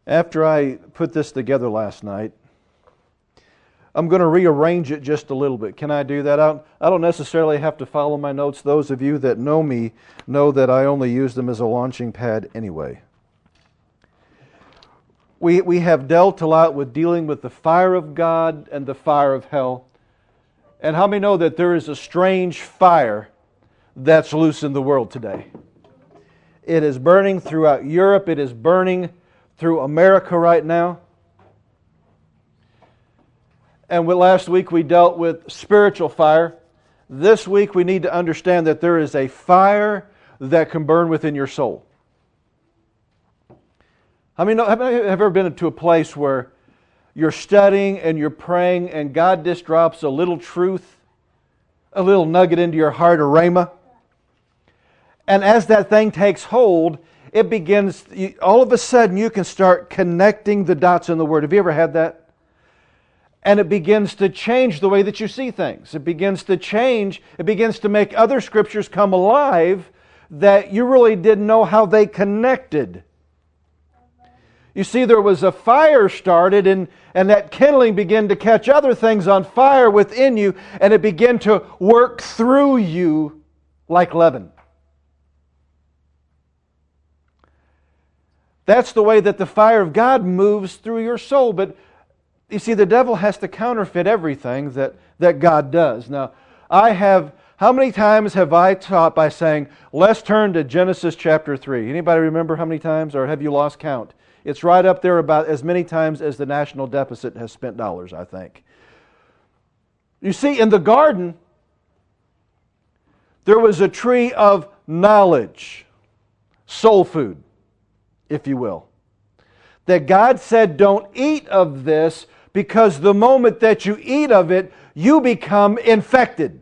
After I put this together last night, I'm going to rearrange it just a little bit. Can I do that? I don't necessarily have to follow my notes. Those of you that know me know that I only use them as a launching pad anyway. We have dealt a lot with dealing with the fire of God and the fire of hell. And how many know that there is a strange fire that's loose in the world today? It is burning throughout Europe. It is burning through America right now. And last week we dealt with spiritual fire. This week we need to understand that there is a fire that can burn within your soul. Have you ever been to a place where you're studying and you're praying and God just drops a little truth, a little nugget into your heart, a rhema? And as that thing takes hold, it begins, all of a sudden you can start connecting the dots in the Word. Have you ever had that? And it begins to change the way that you see things. It begins to change. It begins to make other scriptures come alive that you really didn't know how they connected. You see, there was a fire started, and that kindling began to catch other things on fire within you, and it began to work through you like leaven. That's the way that the fire of God moves through your soul. But you see, the devil has to counterfeit everything that God does. Now, how many times have I taught by saying, let's turn to Genesis chapter 3? Anybody remember how many times, or have you lost count? It's right up there about as many times as the national deficit has spent dollars, I think. You see, in the garden, there was a tree of knowledge, soul food, if you will. That God said, don't eat of this, because the moment that you eat of it, you become infected.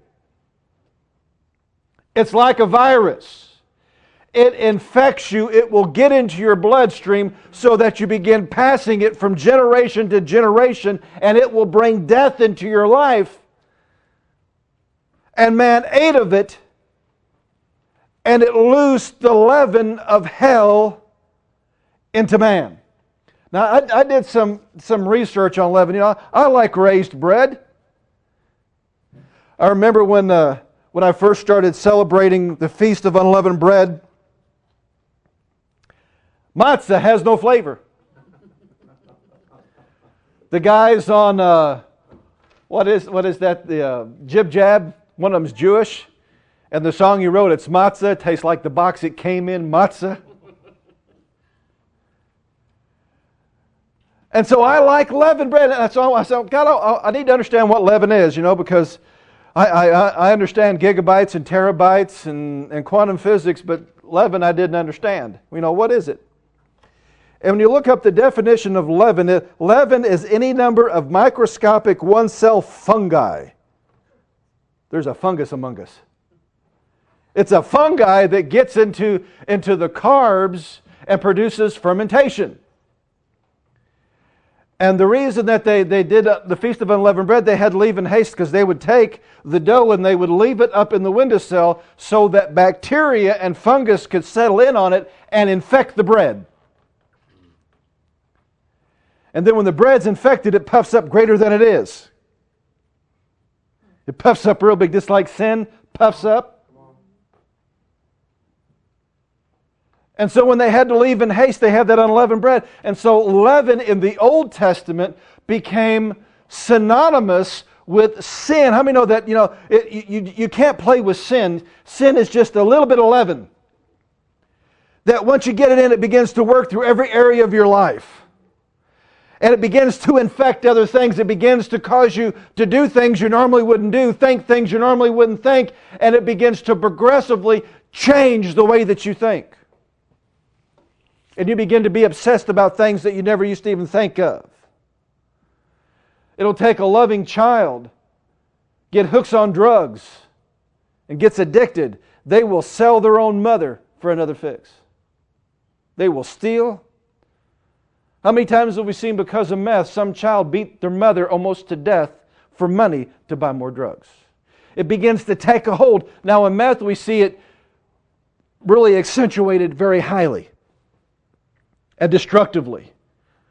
It's like a virus. It infects you. It will get into your bloodstream so that you begin passing it from generation to generation, and it will bring death into your life. And man ate of it, and it loosed the leaven of hell into man. Now, I did some research on leaven. You know, I like raised bread. I remember when I first started celebrating the Feast of Unleavened Bread, matzah has no flavor. The guys on, what is that, the Jib Jab, one of them's Jewish, and the song he wrote, it's matzah, it tastes like the box it came in, matzah. And so I like leavened bread. And so I said, God, I need to understand what leaven is, because I understand gigabytes and terabytes and quantum physics, but leaven I didn't understand. What is it? And when you look up the definition of leaven, leaven is any number of microscopic one-cell fungi. There's a fungus among us. It's a fungi that gets into the carbs and produces fermentation. And the reason that they did the Feast of Unleavened Bread, they had to leave in haste because they would take the dough and they would leave it up in the windowsill so that bacteria and fungus could settle in on it and infect the bread. And then when the bread's infected, it puffs up greater than it is. It puffs up real big, just like sin puffs up. And so when they had to leave in haste, they had that unleavened bread. And so leaven in the Old Testament became synonymous with sin. How many know that, you can't play with sin. Sin is just a little bit of leaven. That once you get it in, it begins to work through every area of your life. And it begins to infect other things. It begins to cause you to do things you normally wouldn't do, think things you normally wouldn't think, and it begins to progressively change the way that you think. And you begin to be obsessed about things that you never used to even think of. It'll take a loving child, get hooks on drugs, and gets addicted. They will sell their own mother for another fix. They will steal. How many times have we seen because of meth, some child beat their mother almost to death for money to buy more drugs? It begins to take a hold. Now in meth we see it really accentuated very highly and destructively.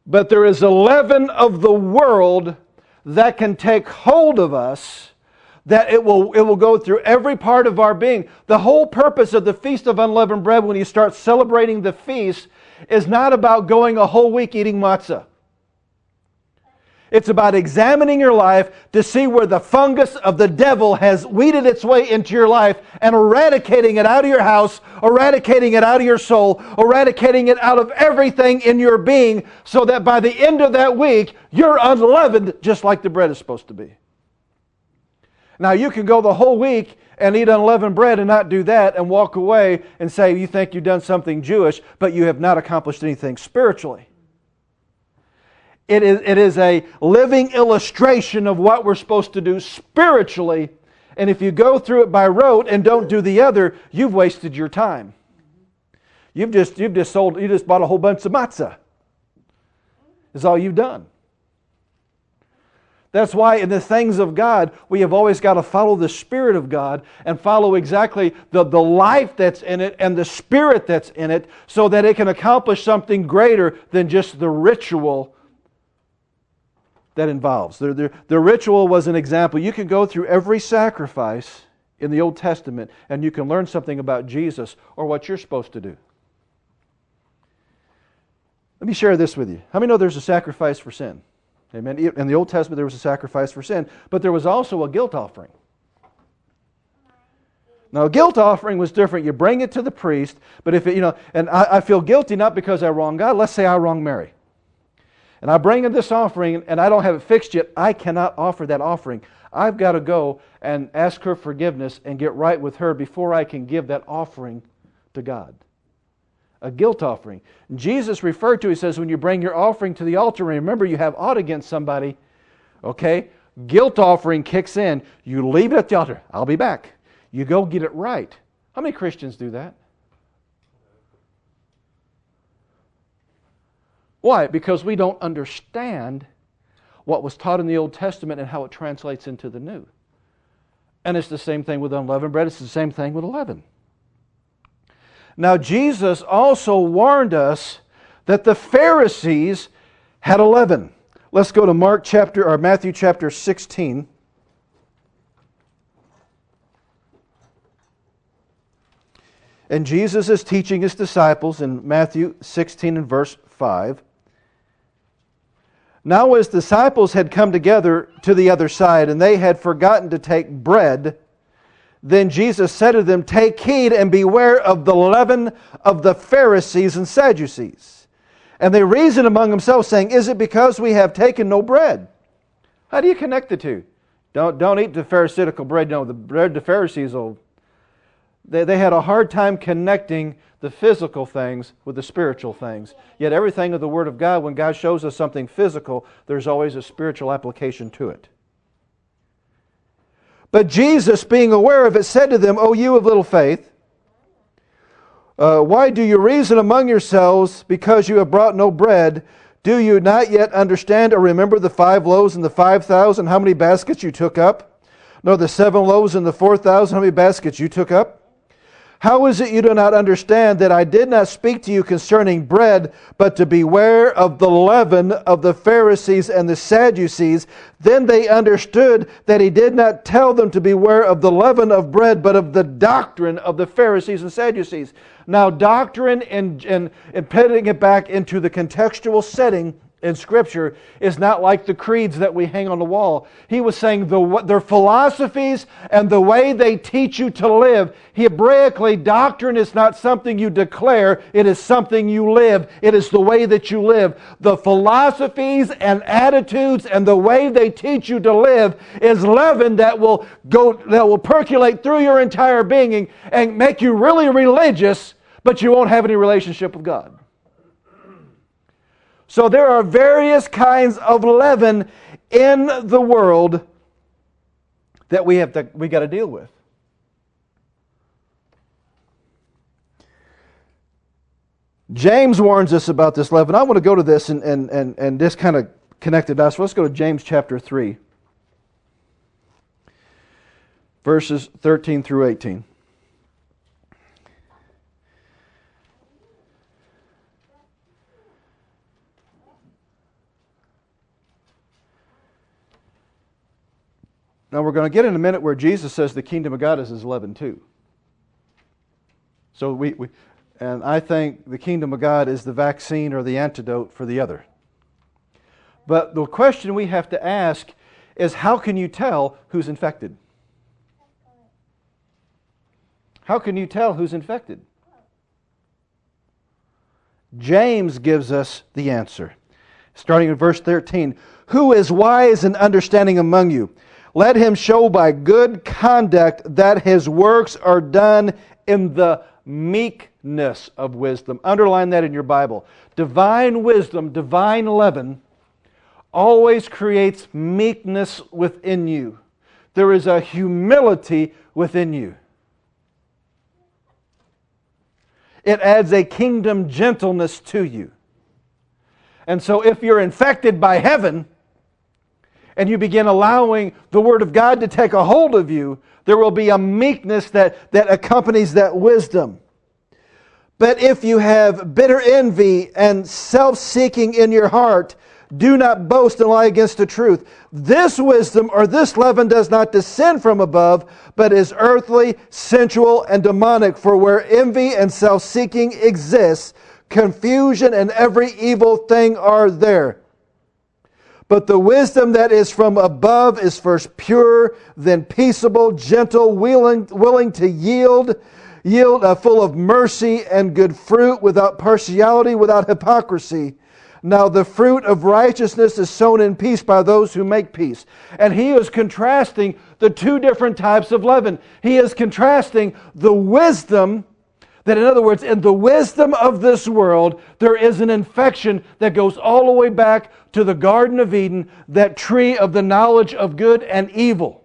But there is a leaven of the world that can take hold of us, that it will go through every part of our being. The whole purpose of the Feast of Unleavened Bread, when you start celebrating the feast, is not about going a whole week eating matzah. It's about examining your life to see where the fungus of the devil has weeded its way into your life and eradicating it out of your house, eradicating it out of your soul, eradicating it out of everything in your being, so that by the end of that week, you're unleavened just like the bread is supposed to be. Now, you can go the whole week and eat unleavened bread and not do that and walk away and say you think you've done something Jewish, but you have not accomplished anything spiritually. It is a living illustration of what we're supposed to do spiritually. And if you go through it by rote and don't do the other, you've wasted your time. You've just bought a whole bunch of matzah. Is all you've done. That's why in the things of God, we have always got to follow the Spirit of God and follow exactly the life that's in it and the Spirit that's in it, so that it can accomplish something greater than just the ritual that involves. The ritual was an example. You can go through every sacrifice in the Old Testament and you can learn something about Jesus or what you're supposed to do. Let me share this with you. How many know there's a sacrifice for sin? Amen. In the Old Testament there was a sacrifice for sin, but there was also a guilt offering. Now, a guilt offering was different. You bring it to the priest, but if it, and I feel guilty not because I wronged God. Let's say I wronged Mary. And I bring in this offering and I don't have it fixed yet, I cannot offer that offering. I've got to go and ask her forgiveness and get right with her before I can give that offering to God. A guilt offering. Jesus referred to, he says, when you bring your offering to the altar, remember you have ought against somebody, okay? Guilt offering kicks in. You leave it at the altar. I'll be back. You go get it right. How many Christians do that? Why? Because we don't understand what was taught in the Old Testament and how it translates into the New. And it's the same thing with unleavened bread. It's the same thing with leaven. Now, Jesus also warned us that the Pharisees had leaven. Let's go to Matthew chapter 16. And Jesus is teaching His disciples in Matthew 16 and verse 5. Now His disciples had come together to the other side, and they had forgotten to take bread. Then Jesus said to them, "Take heed and beware of the leaven of the Pharisees and Sadducees." And they reasoned among themselves, saying, "Is it because we have taken no bread?" How do you connect the two? Don't eat the Pharisaical bread. No, the bread the Pharisees they had a hard time connecting the physical things with the spiritual things. Yet everything of the Word of God, when God shows us something physical, there's always a spiritual application to it. But Jesus, being aware of it, said to them, "O you of little faith, why do you reason among yourselves because you have brought no bread? Do you not yet understand or remember the 5 loaves and the 5,000, how many baskets you took up? Nor the 7 loaves and the 4,000, how many baskets you took up? How is it you do not understand that I did not speak to you concerning bread, but to beware of the leaven of the Pharisees and the Sadducees?" Then they understood that He did not tell them to beware of the leaven of bread, but of the doctrine of the Pharisees and Sadducees. Now, doctrine and putting it back into the contextual setting in Scripture is not like the creeds that we hang on the wall. He was saying their philosophies and the way they teach you to live. Hebraically, doctrine is not something you declare, it is something you live. It is the way that you live. The philosophies and attitudes and the way they teach you to live is leaven that will percolate through your entire being and make you really religious, but you won't have any relationship with God. So there are various kinds of leaven in the world that we got to deal with. James warns us about this leaven. I want to go to this and just kind of connect the dots. So let's go to James chapter 3, verses 13 through 18. Now we're going to get in a minute where Jesus says the kingdom of God is his leaven too. So and I think the kingdom of God is the vaccine or the antidote for the other. But the question we have to ask is, how can you tell who's infected? How can you tell who's infected? James gives us the answer. Starting in verse 13. Who is wise and understanding among you? Let him show by good conduct that his works are done in the meekness of wisdom. Underline that in your Bible. Divine wisdom, divine leaven, always creates meekness within you. There is a humility within you. It adds a kingdom gentleness to you. And so if you're infected by heaven, and you begin allowing the Word of God to take a hold of you, there will be a meekness that accompanies that wisdom. But if you have bitter envy and self-seeking in your heart, do not boast and lie against the truth. This wisdom or this leaven does not descend from above, but is earthly, sensual, and demonic. For where envy and self-seeking exists, confusion and every evil thing are there. But the wisdom that is from above is first pure, then peaceable, gentle, willing to yield, full of mercy and good fruit, without partiality, without hypocrisy. Now the fruit of righteousness is sown in peace by those who make peace. And he is contrasting the two different types of leaven. He is contrasting the wisdom that, in other words, in the wisdom of this world, there is an infection that goes all the way back to the Garden of Eden, that tree of the knowledge of good and evil.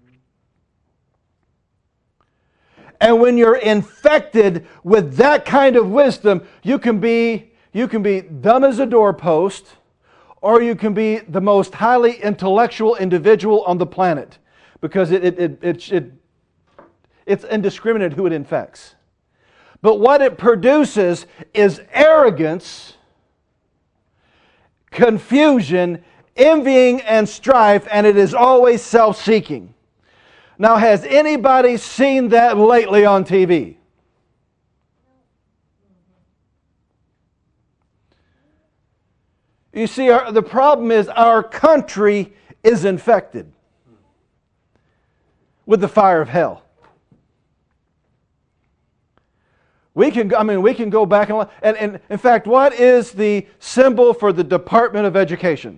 And when you're infected with that kind of wisdom, you can be dumb as a doorpost, or you can be the most highly intellectual individual on the planet, because it's indiscriminate who it infects. But what it produces is arrogance, confusion, envying, and strife, and it is always self-seeking. Now, has anybody seen that lately on TV? You see, the problem is our country is infected with the fire of hell. We can go back and in fact, what is the symbol for the Department of Education?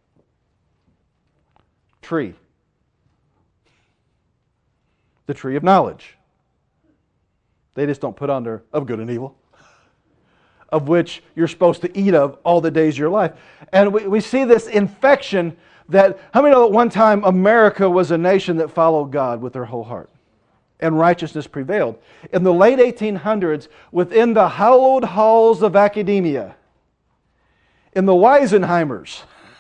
Tree. The tree of knowledge. They just don't put on there of good and evil, of which you're supposed to eat of all the days of your life. And we see this infection that, how many know that one time America was a nation that followed God with their whole heart? And righteousness prevailed. In the late 1800s, within the hallowed halls of academia, in the Weisenheimers,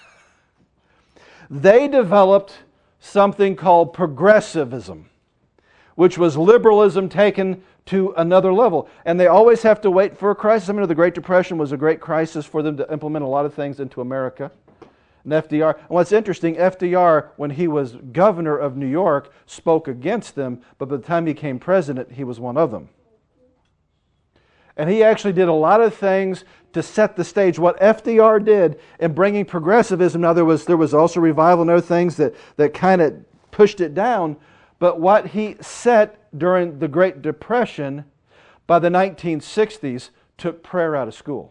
they developed something called progressivism, which was liberalism taken to another level. And they always have to wait for a crisis. I mean, the Great Depression was a great crisis for them to implement a lot of things into America. And FDR, and what's interesting, FDR, when he was governor of New York, spoke against them, but by the time he became president, he was one of them. And he actually did a lot of things to set the stage. What FDR did in bringing progressivism, now there was also revival and other things that kind of pushed it down, but what he set during the Great Depression, by the 1960s, took prayer out of school.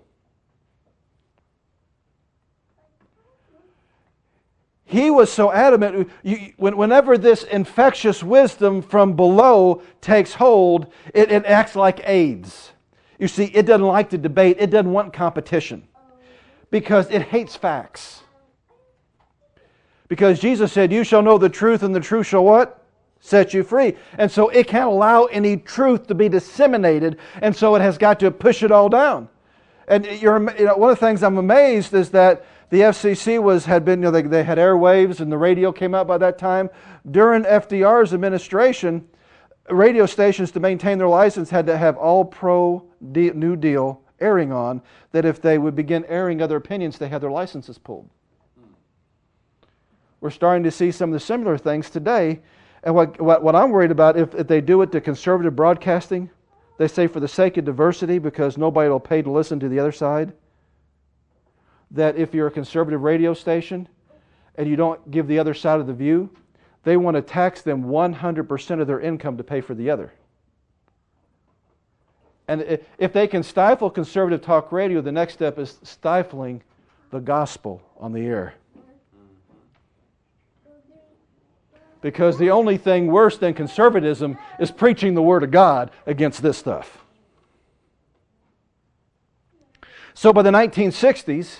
He was so adamant, whenever this infectious wisdom from below takes hold, it acts like AIDS. You see, it doesn't like to debate. It doesn't want competition because it hates facts. Because Jesus said, you shall know the truth, and the truth shall what? Set you free. And so it can't allow any truth to be disseminated, and so it has got to push it all down. And one of the things I'm amazed is that the FCC had been, they had airwaves and the radio came out by that time. During FDR's administration, radio stations, to maintain their license, had to have all pro-New Deal airing on, that if they would begin airing other opinions, they had their licenses pulled. We're starting to see some of the similar things today. And what I'm worried about, if they do it to conservative broadcasting, they say for the sake of diversity, because nobody will pay to listen to the other side, that if you're a conservative radio station and you don't give the other side of the view, they want to tax them 100% of their income to pay for the other. And if they can stifle conservative talk radio, the next step is stifling the gospel on the air. Because the only thing worse than conservatism is preaching the Word of God against this stuff. So by the 1960s,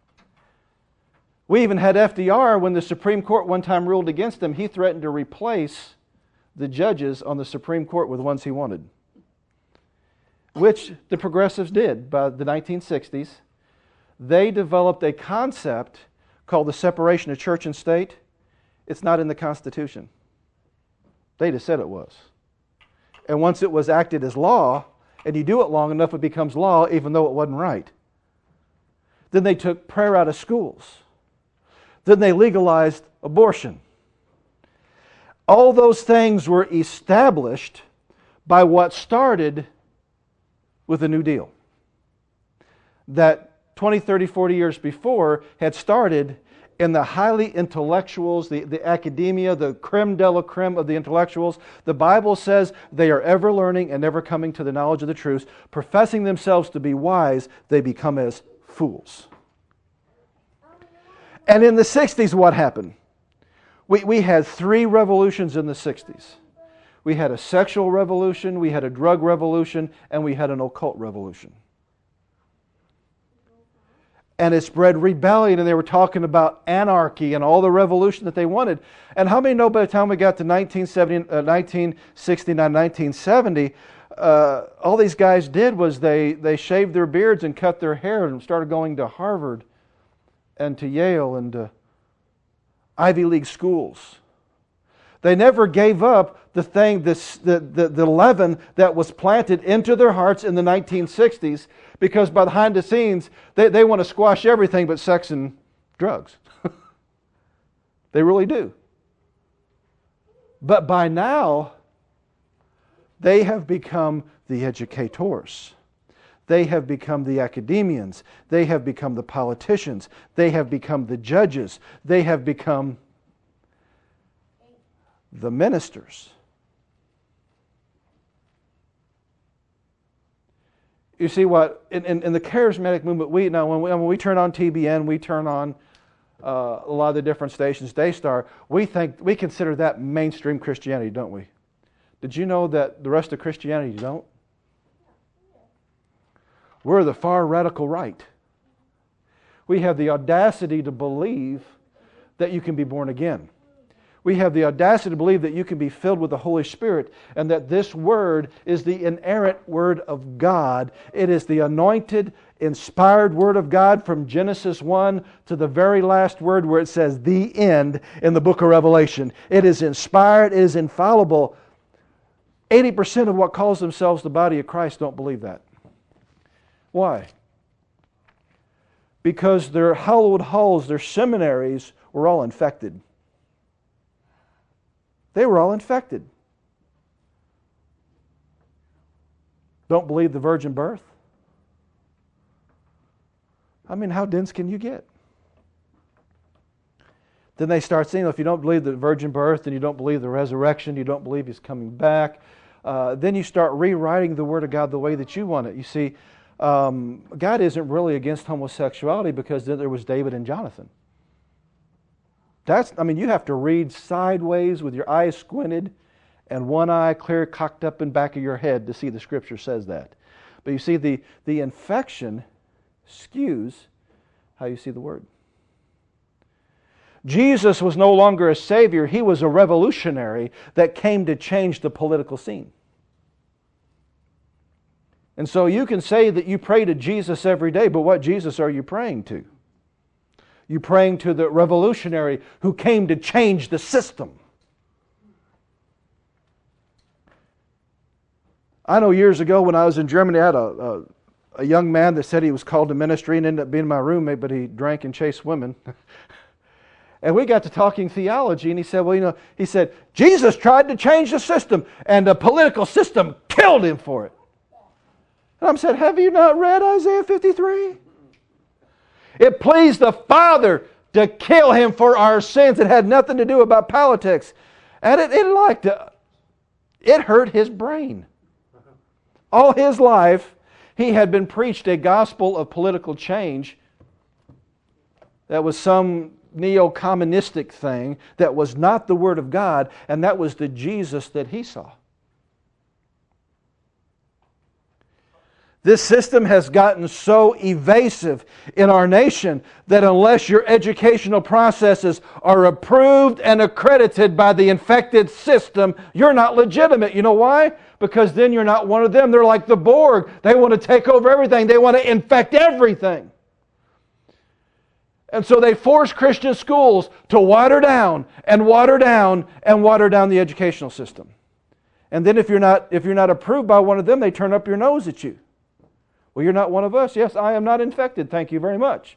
we even had FDR, when the Supreme Court one time ruled against him, he threatened to replace the judges on the Supreme Court with ones he wanted. Which the progressives did by the 1960s. They developed a concept called the separation of church and state. It's not in the Constitution. They just said it was. And once it was acted as law, and you do it long enough, it becomes law even though it wasn't right. Then they took prayer out of schools. Then they legalized abortion. All those things were established by what started with the New Deal. That 20, 30, 40 years before had started in the highly intellectuals, the academia, the creme de la creme of the intellectuals. The Bible says they are ever learning and ever coming to the knowledge of the truth. Professing themselves to be wise, they become as fools. And in the 60s, what happened? We had 3 revolutions in the 60s. We had a sexual revolution, we had a drug revolution, and we had an occult revolution. And it spread rebellion, and they were talking about anarchy and all the revolution that they wanted. And how many know by the time we got to 1969, 1970, all these guys did was they shaved their beards and cut their hair and started going to Harvard and to Yale and to Ivy League schools. They never gave up the leaven that was planted into their hearts in the 1960s, because behind the scenes, they want to squash everything but sex and drugs. They really do. But by now, they have become the educators. They have become the academians. They have become the politicians. They have become the judges. They have become the ministers. You see what, in the charismatic movement, when we turn on TBN, we turn on a lot of the different stations, Daystar, we consider that mainstream Christianity, don't we? Did you know that the rest of Christianity don't? We're the far radical right. We have the audacity to believe that you can be born again. We have the audacity to believe that you can be filled with the Holy Spirit, and that this Word is the inerrant Word of God. It is the anointed, inspired Word of God from Genesis 1 to the very last word where it says the end in the book of Revelation. It is inspired, it is infallible. 80% of what calls themselves the body of Christ don't believe that. Why? Because their hallowed halls, their seminaries were all infected. They were all infected. Don't believe the virgin birth? I mean, how dense can you get? Then they start saying, if you don't believe the virgin birth, and you don't believe the resurrection, you don't believe He's coming back, then you start rewriting the Word of God the way that you want it. You see, God isn't really against homosexuality, because then there was David and Jonathan. You have to read sideways with your eyes squinted and one eye clear cocked up in back of your head to see the Scripture says that. But you see, the infection skews how you see the Word. Jesus was no longer a Savior. He was a revolutionary that came to change the political scene. And so you can say that you pray to Jesus every day, but what Jesus are you praying to? You're praying to the revolutionary who came to change the system. I know years ago when I was in Germany, I had a young man that said he was called to ministry and ended up being my roommate, but he drank and chased women. And we got to talking theology, and he said, well, he said, Jesus tried to change the system, and the political system killed him for it. And I said, have you not read Isaiah 53? It pleased the Father to kill him for our sins. It had nothing to do about politics. And it hurt his brain. All his life, he had been preached a gospel of political change that was some neo-communistic thing that was not the Word of God, and that was the Jesus that he saw. This system has gotten so evasive in our nation that unless your educational processes are approved and accredited by the infected system, you're not legitimate. You know why? Because then you're not one of them. They're like the Borg. They want to take over everything. They want to infect everything. And so they force Christian schools to water down and water down and water down the educational system. And then if you're not approved by one of them, they turn up your nose at you. Well, you're not one of us. Yes, I am not infected. Thank you very much.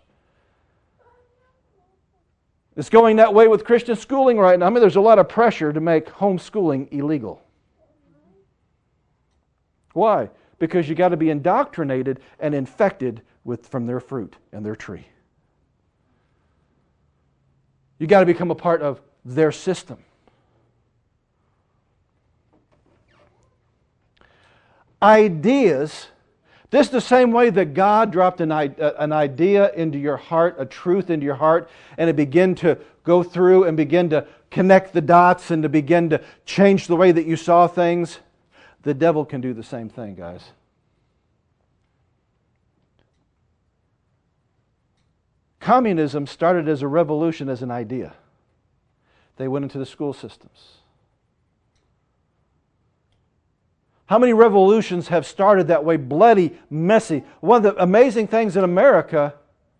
It's going that way with Christian schooling right now. I mean, there's a lot of pressure to make homeschooling illegal. Why? Because you got to be indoctrinated and infected from their fruit and their tree. You got to become a part of their system. Ideas. This is the same way that God dropped an idea into your heart, a truth into your heart, and it began to go through and begin to connect the dots and to begin to change the way that you saw things. The devil can do the same thing, guys. Communism started as a revolution, as an idea. They went into the school systems. How many revolutions have started that way? Bloody, messy. One of the amazing things in America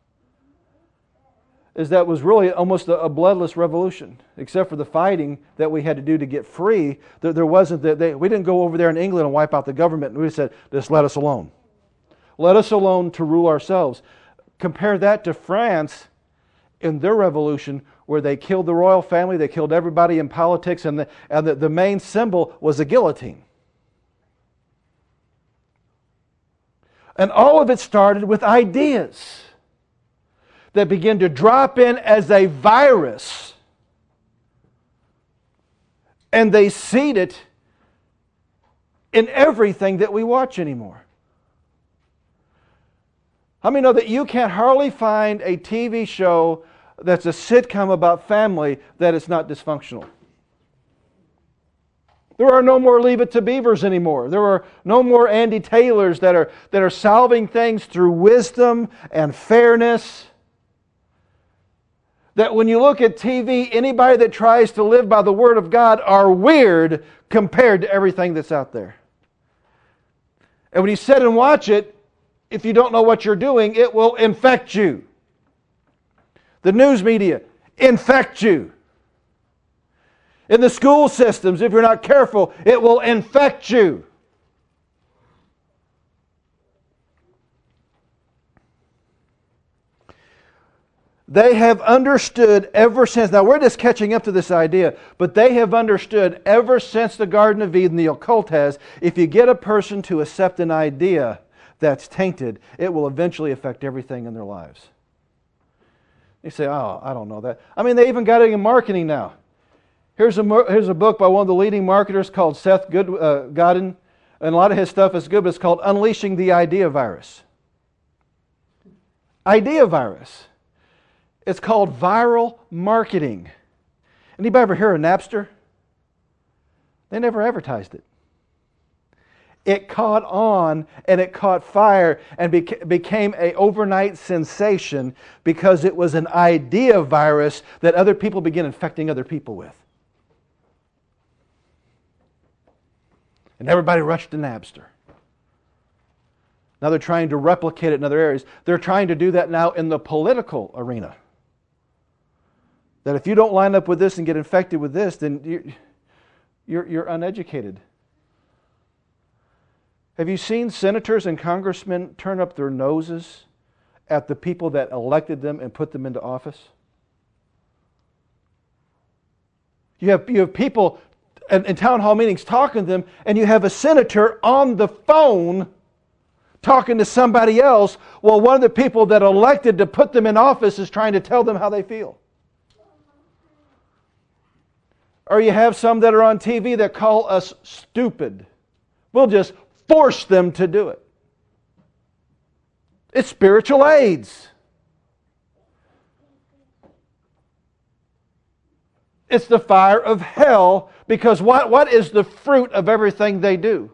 is that was really almost a bloodless revolution, except for the fighting that we had to do to get free. There wasn't we didn't go over there in England and wipe out the government. And we said, just let us alone. Let us alone to rule ourselves. Compare that to France in their revolution, where they killed the royal family, they killed everybody in politics, and the main symbol was a guillotine. And all of it started with ideas that began to drop in as a virus. And they seed it in everything that we watch anymore. How many know that you can hardly find a TV show that's a sitcom about family that is not dysfunctional? There are no more Leave It to Beavers anymore. There are no more Andy Taylors that are solving things through wisdom and fairness. That when you look at TV, anybody that tries to live by the Word of God are weird compared to everything that's out there. And when you sit and watch it, if you don't know what you're doing, it will infect you. The news media infect you. In the school systems, if you're not careful, it will infect you. They have understood ever since, now we're just catching up to this idea, but they have understood ever since the Garden of Eden, the occult has, if you get a person to accept an idea that's tainted, it will eventually affect everything in their lives. You say, oh, I don't know that. I mean, they even got it in marketing now. Here's a book by one of the leading marketers called Seth Godin, and a lot of his stuff is good, but it's called Unleashing the Idea Virus. Idea Virus. It's called viral marketing. Anybody ever hear of Napster? They never advertised it. It caught on and it caught fire and became an overnight sensation because it was an idea virus that other people began infecting other people with. And everybody rushed to Napster. Now they're trying to replicate it in other areas. They're trying to do that now in the political arena. That if you don't line up with this and get infected with this, then you're uneducated. Have you seen senators and congressmen turn up their noses at the people that elected them and put them into office? You have people in town hall meetings talking to them, and you have a senator on the phone talking to somebody else. Well, one of the people that elected to put them in office is trying to tell them how they feel. Or you have some that are on TV that call us stupid. We'll just force them to do it. It's spiritual AIDS. It's the fire of hell, because what is the fruit of everything they do?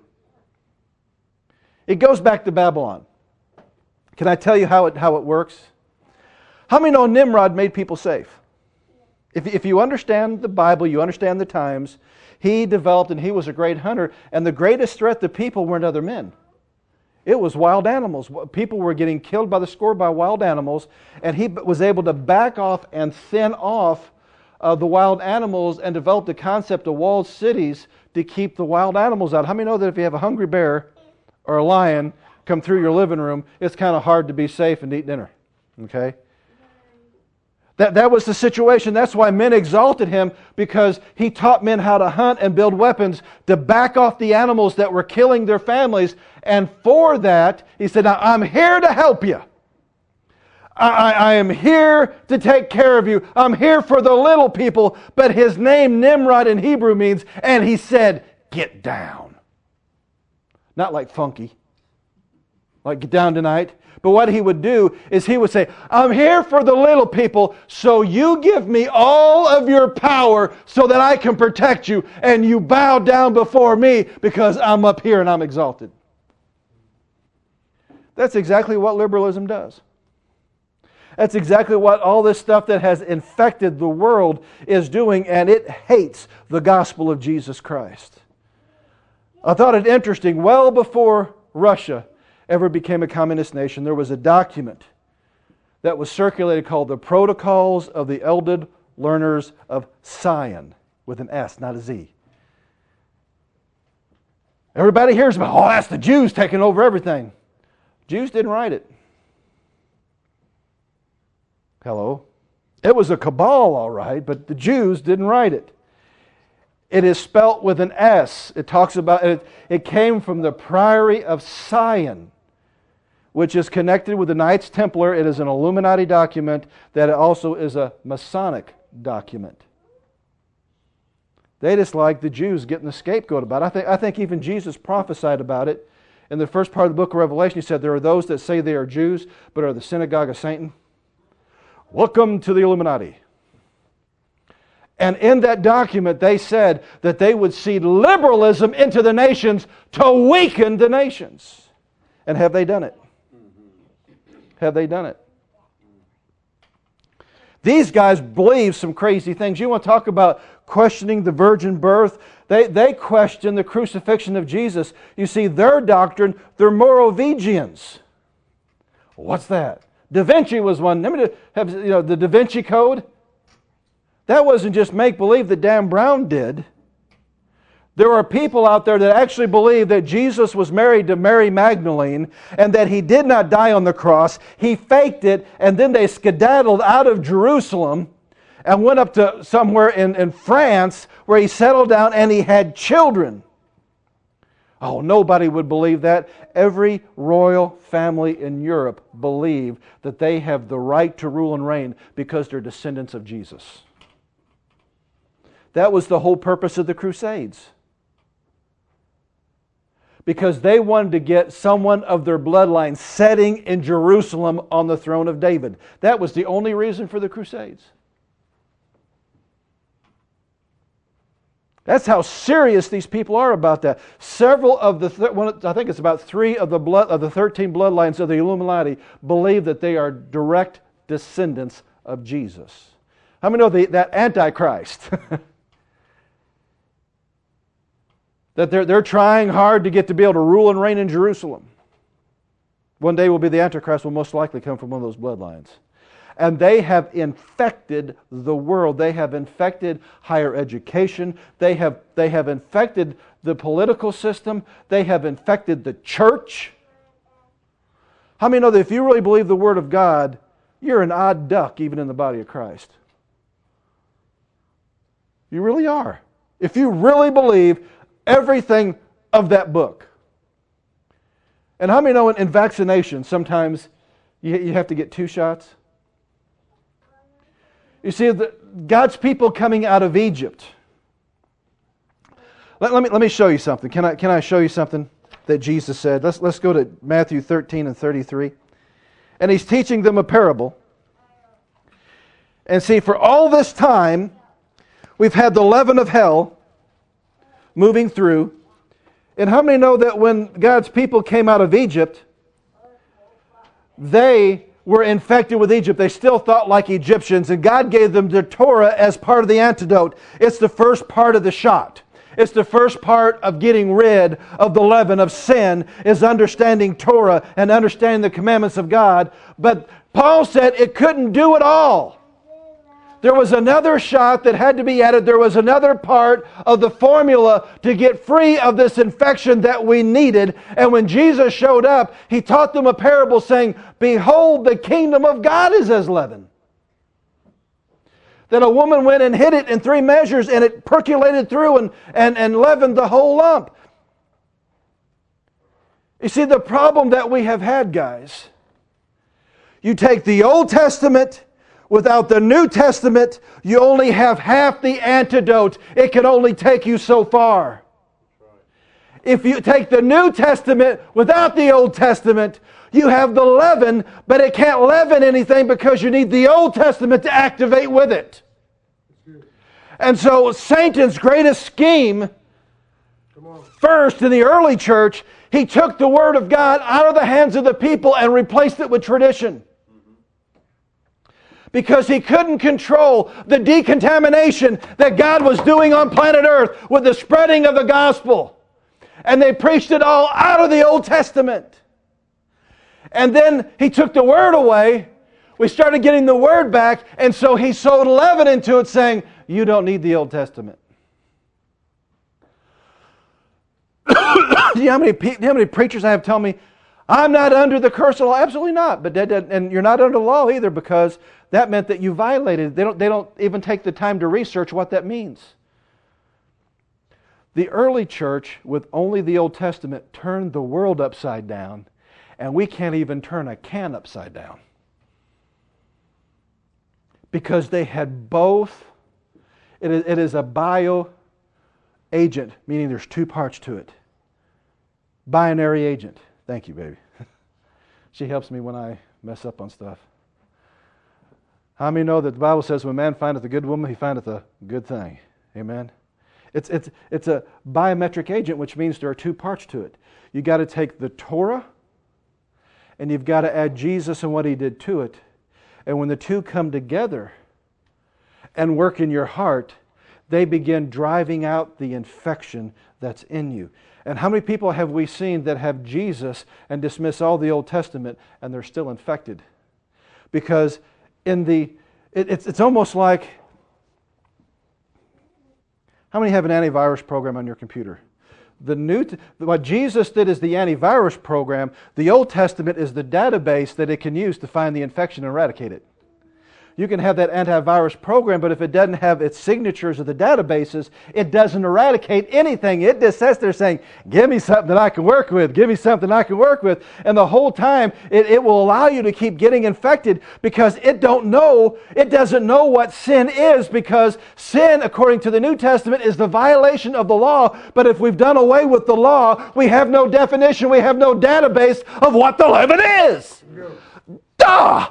It goes back to Babylon. Can I tell you how it works? How many know Nimrod made people safe? If you understand the Bible, you understand the times, he developed and he was a great hunter, and the greatest threat to people weren't other men. It was wild animals. People were getting killed by the score by wild animals, and he was able to back off and thin off the wild animals and develop the concept of walled cities to keep the wild animals out. How many know that if you have a hungry bear or a lion come through your living room, it's kind of hard to be safe and eat dinner? Okay? That was the situation. That's why men exalted him, because he taught men how to hunt and build weapons to back off the animals that were killing their families. And for that, he said, now, I'm here to help you. I am here to take care of you. I'm here for the little people. But his name, Nimrod, in Hebrew means, and he said, get down. Not like funky, like get down tonight. But what he would do is he would say, I'm here for the little people, so you give me all of your power so that I can protect you, and you bow down before me because I'm up here and I'm exalted. That's exactly what liberalism does. That's exactly what all this stuff that has infected the world is doing, and it hates the gospel of Jesus Christ. I thought it interesting, well before Russia ever became a communist nation, there was a document that was circulated called the Protocols of the Eldred Learners of Sion, with an S, not a Z. Everybody hears about, oh, that's the Jews taking over everything. Jews didn't write it. Hello? It was a cabal, all right, but the Jews didn't write it. It is spelt with an S. It talks about it came from the Priory of Sion, which is connected with the Knights Templar. It is an Illuminati document that also is a Masonic document. They just like the Jews getting the scapegoat about it. I think even Jesus prophesied about it. In the first part of the book of Revelation, he said, there are those that say they are Jews, but are the synagogue of Satan. Welcome to the Illuminati. And in that document, they said that they would seed liberalism into the nations to weaken the nations. And have they done it? Have they done it? These guys believe some crazy things. You want to talk about questioning the virgin birth? They question the crucifixion of Jesus. You see, their doctrine, they're Moravians. What's that? Da Vinci was one. Remember the Da Vinci Code? That wasn't just make-believe that Dan Brown did. There are people out there that actually believe that Jesus was married to Mary Magdalene and that he did not die on the cross. He faked it, and then they skedaddled out of Jerusalem and went up to somewhere in France where he settled down and he had children. Oh, nobody would believe that. Every royal family in Europe believe that they have the right to rule and reign because they're descendants of Jesus. That was the whole purpose of the Crusades. Because they wanted to get someone of their bloodline sitting in Jerusalem on the throne of David. That was the only reason for the Crusades. That's how serious these people are about that. Several of the, I think it's about 3 of the 13 bloodlines of the Illuminati believe that they are direct descendants of Jesus. How many know that Antichrist? That they're trying hard to get to be able to rule and reign in Jerusalem. One day will be the Antichrist will most likely come from one of those bloodlines. And they have infected the world. They have infected higher education. They have infected the political system. They have infected the church. How many know that if you really believe the Word of God, you're an odd duck even in the body of Christ? You really are. If you really believe everything of that book. And how many know in vaccination, sometimes you have to get 2 shots? You see, God's people coming out of Egypt. Let me show you something. Can I show you something that Jesus said? Let's go to Matthew 13 and 33. And He's teaching them a parable. And see, for all this time, we've had the leaven of hell moving through. And how many know that when God's people came out of Egypt, they were infected with Egypt? They still thought like Egyptians, and God gave them the Torah as part of the antidote. It's the first part of the shot. It's the first part of getting rid of the leaven of sin, is understanding Torah and understanding the commandments of God. But Paul said it couldn't do it all. There was another shot that had to be added. There was another part of the formula to get free of this infection that we needed. And when Jesus showed up, He taught them a parable saying, "Behold, the kingdom of God is as leaven." Then a woman went and hid it in 3 measures, and it percolated through and leavened the whole lump. You see, the problem that we have had, guys, you take the Old Testament. Without the New Testament, you only have half the antidote. It can only take you so far. If you take the New Testament without the Old Testament, you have the leaven, but it can't leaven anything because you need the Old Testament to activate with it. And so Satan's greatest scheme, first in the early church, he took the Word of God out of the hands of the people and replaced it with tradition. Because he couldn't control the decontamination that God was doing on planet Earth with the spreading of the gospel. And they preached it all out of the Old Testament. And then he took the Word away. We started getting the Word back, and so he sowed leaven into it, saying, you don't need the Old Testament. Do you know how many preachers I have tell me, I'm not under the curse of law? Absolutely not. But and you're not under the law either, because that meant that you violated it. They don't even take the time to research what that means. The early church, with only the Old Testament, turned the world upside down, and we can't even turn a can upside down. Because they had both. It is a bio agent, meaning there's 2 parts to it. Binary agent. Thank you, baby. She helps me when I mess up on stuff. How many know that the Bible says when man findeth a good woman, he findeth a good thing? Amen? It's a biometric agent, which means there are 2 parts to it. You've got to take the Torah, and you've got to add Jesus and what He did to it. And when the 2 come together and work in your heart, they begin driving out the infection that's in you. And how many people have we seen that have Jesus and dismiss all the Old Testament and they're still infected? Because it's almost like, how many have an antivirus program on your computer? What Jesus did is the antivirus program. The Old Testament is the database that it can use to find the infection and eradicate it. You can have that antivirus program, but if it doesn't have its signatures of the databases, it doesn't eradicate anything. It just sits there saying, give me something that I can work with. Give me something I can work with. And the whole time, it will allow you to keep getting infected because it doesn't know what sin is, because sin, according to the New Testament, is the violation of the law. But if we've done away with the law, we have no definition, we have no database of what the leaven is. Duh!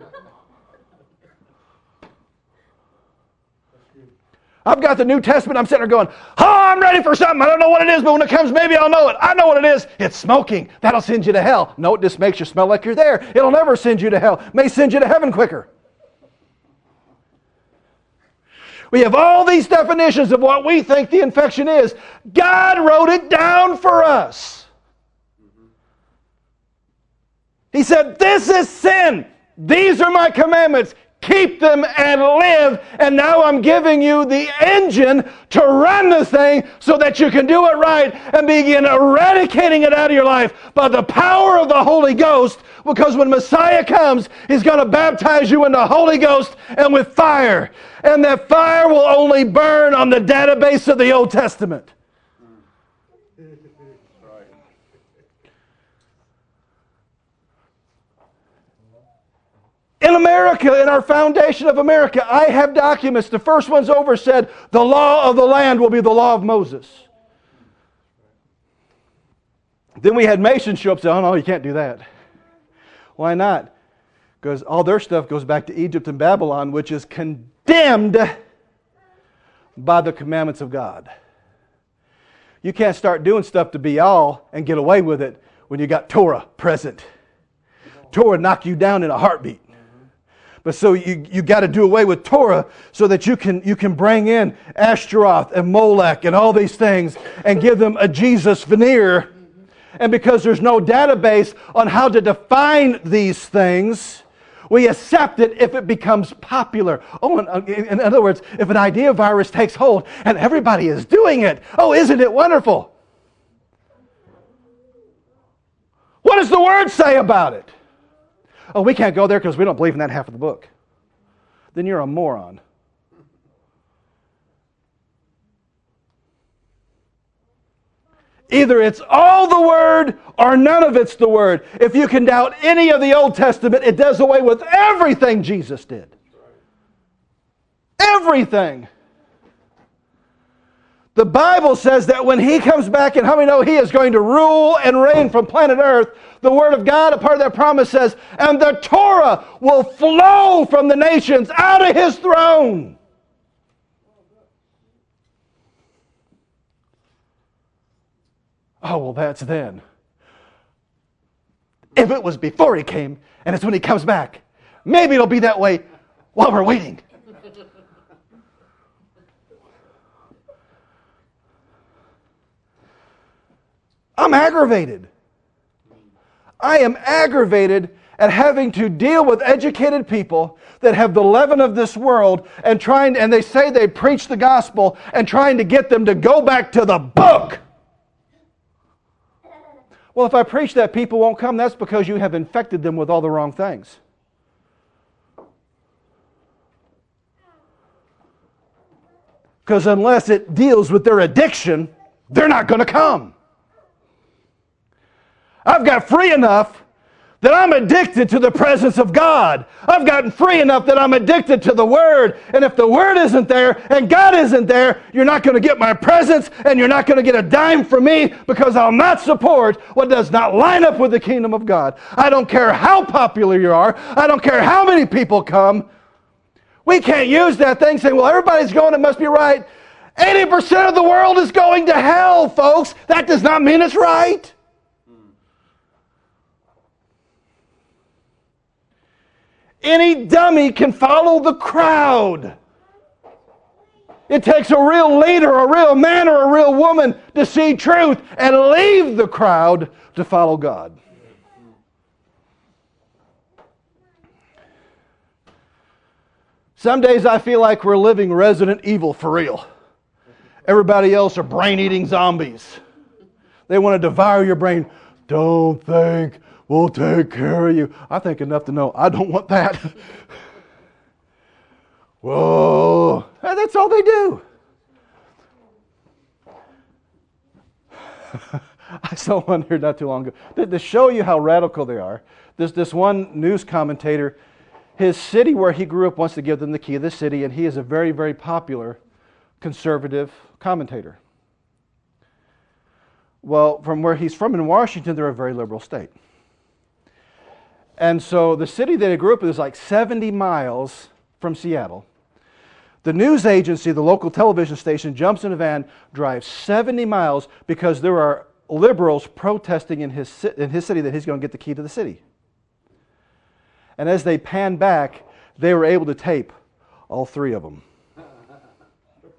I've got the New Testament. I'm sitting there going, I'm ready for something. I don't know what it is, but when it comes, maybe I'll know it. I know what it is. It's smoking. That'll send you to hell. No, it just makes you smell like you're there. It'll never send you to hell. It may send you to heaven quicker. We have all these definitions of what we think the infection is. God wrote it down for us. He said, this is sin. These are my commandments. keep them, and live. And now I'm giving you the engine to run the thing so that you can do it right and begin eradicating it out of your life by the power of the Holy Ghost. Because when Messiah comes, He's going to baptize you in the Holy Ghost and with fire. And that fire will only burn on the database of the Old Testament. In America, in our foundation of America, I have documents. The first one's over said, the law of the land will be the law of Moses. Then we had Masons show up and say, oh no, you can't do that. Why not? Because all their stuff goes back to Egypt and Babylon, which is condemned by the commandments of God. You can't start doing stuff to be all and get away with it when you got Torah present. Torah knock you down in a heartbeat. But so you got to do away with Torah so that you can bring in Ashtaroth and Molech and all these things and give them a Jesus veneer. And because there's no database on how to define these things, we accept it if it becomes popular. Oh, in other words, if an idea virus takes hold and everybody is doing it, oh, isn't it wonderful? What does the Word say about it? Oh, we can't go there because we don't believe in that half of the book. Then you're a moron. Either it's all the Word or none of it's the Word. If you can doubt any of the Old Testament, it does away with everything Jesus did. Everything. The Bible says that when He comes back, and how many know He is going to rule and reign from planet Earth, the Word of God, a part of that promise says, and the Torah will flow from the nations out of His throne. Oh, well, that's then. If it was before He came, and it's when He comes back, maybe it'll be that way while we're waiting. I'm aggravated. I am aggravated at having to deal with educated people that have the leaven of this world and they say they preach the gospel and trying to get them to go back to the book. Well, if I preach that people won't come, that's because you have infected them with all the wrong things. Because unless it deals with their addiction, they're not going to come. I've got free enough that I'm addicted to the presence of God. I've gotten free enough that I'm addicted to the Word. And if the Word isn't there and God isn't there, you're not going to get my presence and you're not going to get a dime from me because I'll not support what does not line up with the kingdom of God. I don't care how popular you are. I don't care how many people come. We can't use that thing saying, well, everybody's going, it must be right. 80% of the world is going to hell, folks. That does not mean it's right. Any dummy can follow the crowd. It takes a real leader, a real man, or a real woman to see truth and leave the crowd to follow God. Some days I feel like we're living Resident Evil for real. Everybody else are brain-eating zombies. They want to devour your brain. Don't think. We'll take care of you. I think enough to know I don't want that. Whoa. That's all they do. I saw one here not too long ago. To show you how radical they are, this one news commentator, his city where he grew up wants to give them the key of the city, and he is a very, very popular conservative commentator. Well, from where he's from in Washington, they're a very liberal state. And so the city that he grew up in is like 70 miles from Seattle. The news agency, the local television station, jumps in a van, drives 70 miles because there are liberals protesting in his city that he's going to get the key to the city. And as they pan back, they were able to tape all three of them.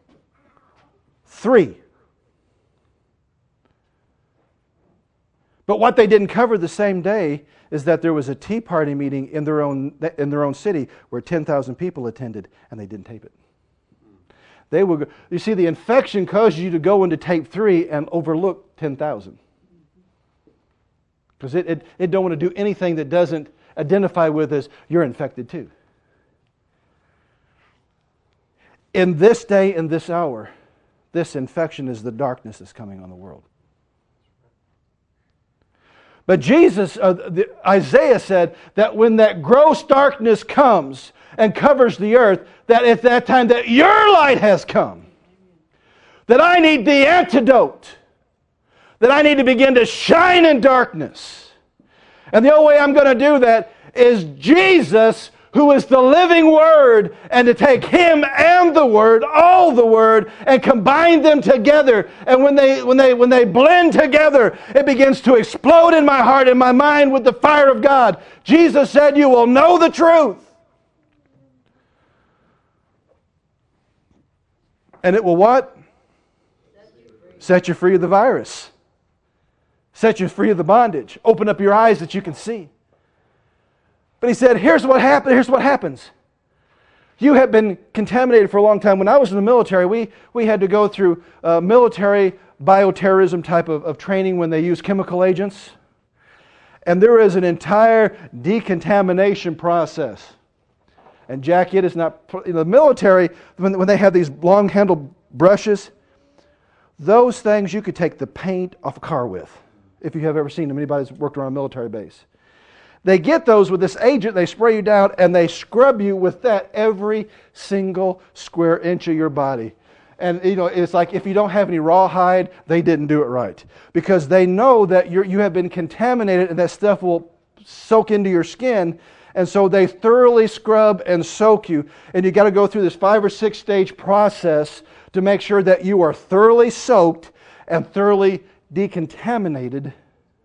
3. But what they didn't cover the same day is that there was a Tea Party meeting in their own city where 10,000 people attended, and they didn't tape it. You see, the infection causes you to go into tape 3 and overlook 10,000. Because it don't want to do anything that doesn't identify with as you're infected too. In this day and this hour, this infection is the darkness that's coming on the world. But Isaiah said that when that gross darkness comes and covers the earth, that at that time that your light has come. That I need the antidote. That I need to begin to shine in darkness. And the only way I'm going to do that is Jesus, who is the living Word, and to take Him and the Word, all the Word, and combine them together. And when they blend together, it begins to explode in my heart and my mind with the fire of God. Jesus said, "You will know the truth, and it will" what? Set you free of the virus. Set you free of the bondage. Open up your eyes that you can see. But He said, here's what happens. You have been contaminated for a long time. When I was in the military, we had to go through military bioterrorism type of training when they use chemical agents. And there is an entire decontamination process. And Jack, it is not... In the military, when they have these long-handled brushes, those things you could take the paint off a car with. If you have ever seen them, anybody who's worked around a military base. They get those with this agent, they spray you down, and they scrub you with that every single square inch of your body. And it's like if you don't have any rawhide, they didn't do it right. Because they know that you have been contaminated and that stuff will soak into your skin. And so they thoroughly scrub and soak you. And you got to go through this 5 or 6 stage process to make sure that you are thoroughly soaked and thoroughly decontaminated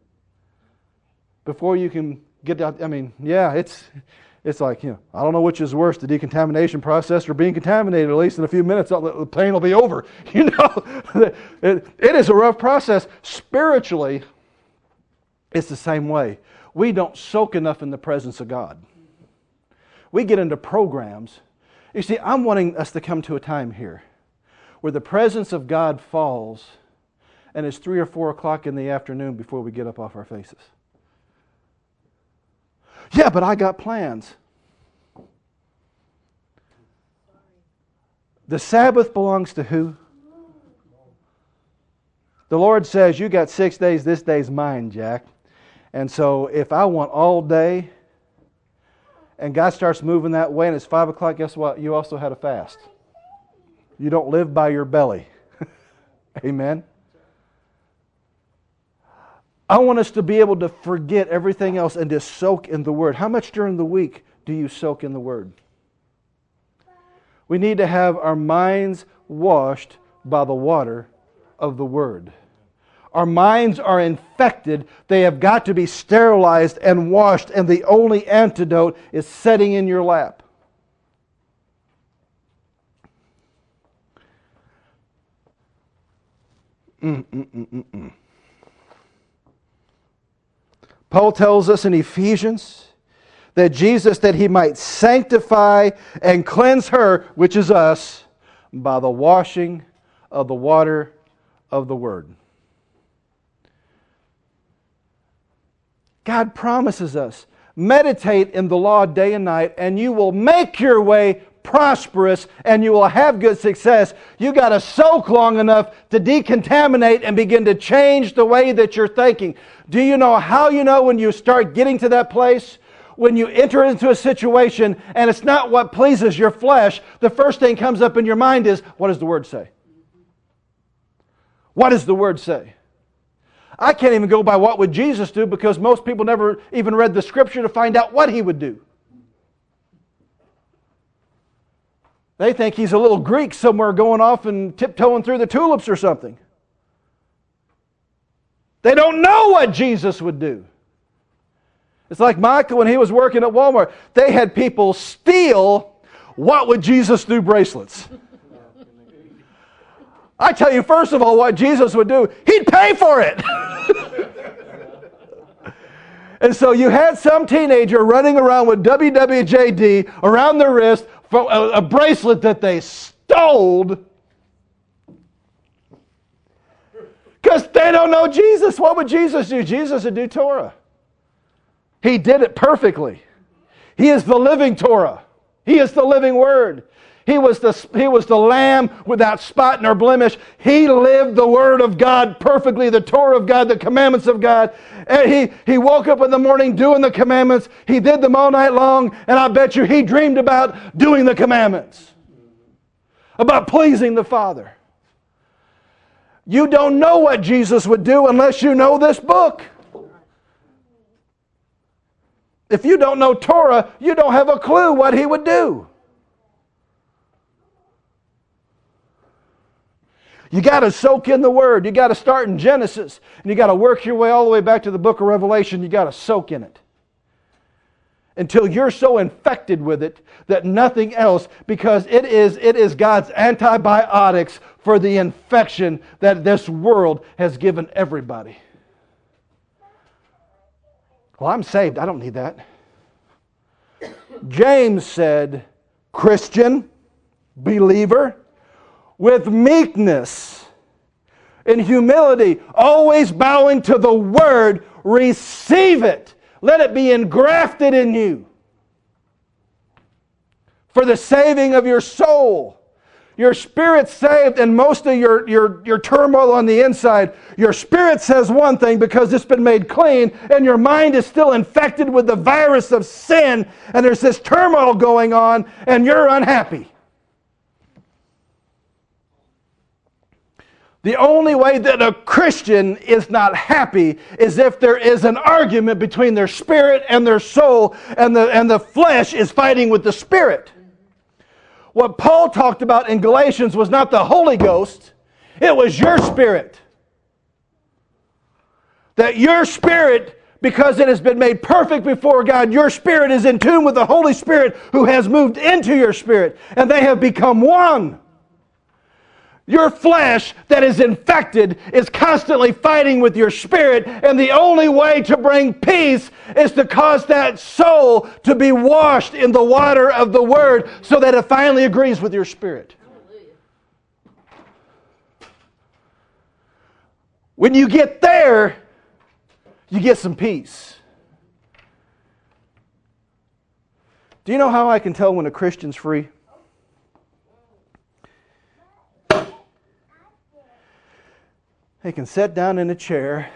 before you can get out. I mean, yeah, it's like, I don't know which is worse, the decontamination process or being contaminated. At least in a few minutes, the pain will be over. It is a rough process. Spiritually, it's the same way. We don't soak enough in the presence of God. We get into programs. You see, I'm wanting us to come to a time here where the presence of God falls and it's 3 or 4 o'clock in the afternoon before we get up off our faces. Yeah, but I got plans. The Sabbath belongs to who? The Lord says, you got 6 days, this day's mine, Jack. And so if I want all day, and God starts moving that way and it's 5 o'clock, guess what? You also had a fast. You don't live by your belly. Amen? I want us to be able to forget everything else and just soak in the Word. How much during the week do you soak in the Word? We need to have our minds washed by the water of the Word. Our minds are infected. They have got to be sterilized and washed, and the only antidote is sitting in your lap. Paul tells us in Ephesians that Jesus, that He might sanctify and cleanse her, which is us, by the washing of the water of the Word. God promises us, meditate in the law day and night, and you will make your way prosperous, and you will have good success. You got to soak long enough to decontaminate and begin to change the way that you're thinking. Do you know how you know when you start getting to that place? When you enter into a situation and it's not what pleases your flesh, the first thing comes up in your mind is, what does the Word say? What does the Word say? I can't even go by what would Jesus do because most people never even read the Scripture to find out what He would do. They think He's a little Greek somewhere going off and tiptoeing through the tulips or something. They don't know what Jesus would do. It's like Michael when he was working at Walmart. They had people steal "What would Jesus do" bracelets. I tell you, first of all, what Jesus would do, He'd pay for it. And so you had some teenager running around with WWJD around their wrist for a bracelet that they stole because they don't know Jesus. What would Jesus do? Jesus would do Torah. He did it perfectly. He is the living Torah. He is the living Word. He was the Lamb without spot nor blemish. He lived the Word of God perfectly, the Torah of God, the commandments of God. And he woke up in the morning doing the commandments. He did them all night long, and I bet you he dreamed about doing the commandments, about pleasing the Father. You don't know what Jesus would do unless you know this book. If you don't know Torah, you don't have a clue what He would do. You got to soak in the Word. You got to start in Genesis, and you got to work your way all the way back to the book of Revelation. You got to soak in it until you're so infected with it that nothing else, because it is God's antibiotics for the infection that this world has given everybody. Well, I'm saved. I don't need that. James said, Christian, believer, with meekness and humility, always bowing to the Word, receive it. Let it be engrafted in you for the saving of your soul. Your spirit's saved, and most of your turmoil on the inside, your spirit says one thing because it's been made clean, and your mind is still infected with the virus of sin, and there's this turmoil going on, and you're unhappy. The only way that a Christian is not happy is if there is an argument between their spirit and their soul, and the flesh is fighting with the spirit. What Paul talked about in Galatians was not the Holy Ghost, it was your spirit. That your spirit, because it has been made perfect before God, your spirit is in tune with the Holy Spirit who has moved into your spirit, and they have become one. Your flesh that is infected is constantly fighting with your spirit, and the only way to bring peace is to cause that soul to be washed in the water of the Word so that it finally agrees with your spirit. When you get there, you get some peace. Do you know how I can tell when a Christian's free? They can sit down in a chair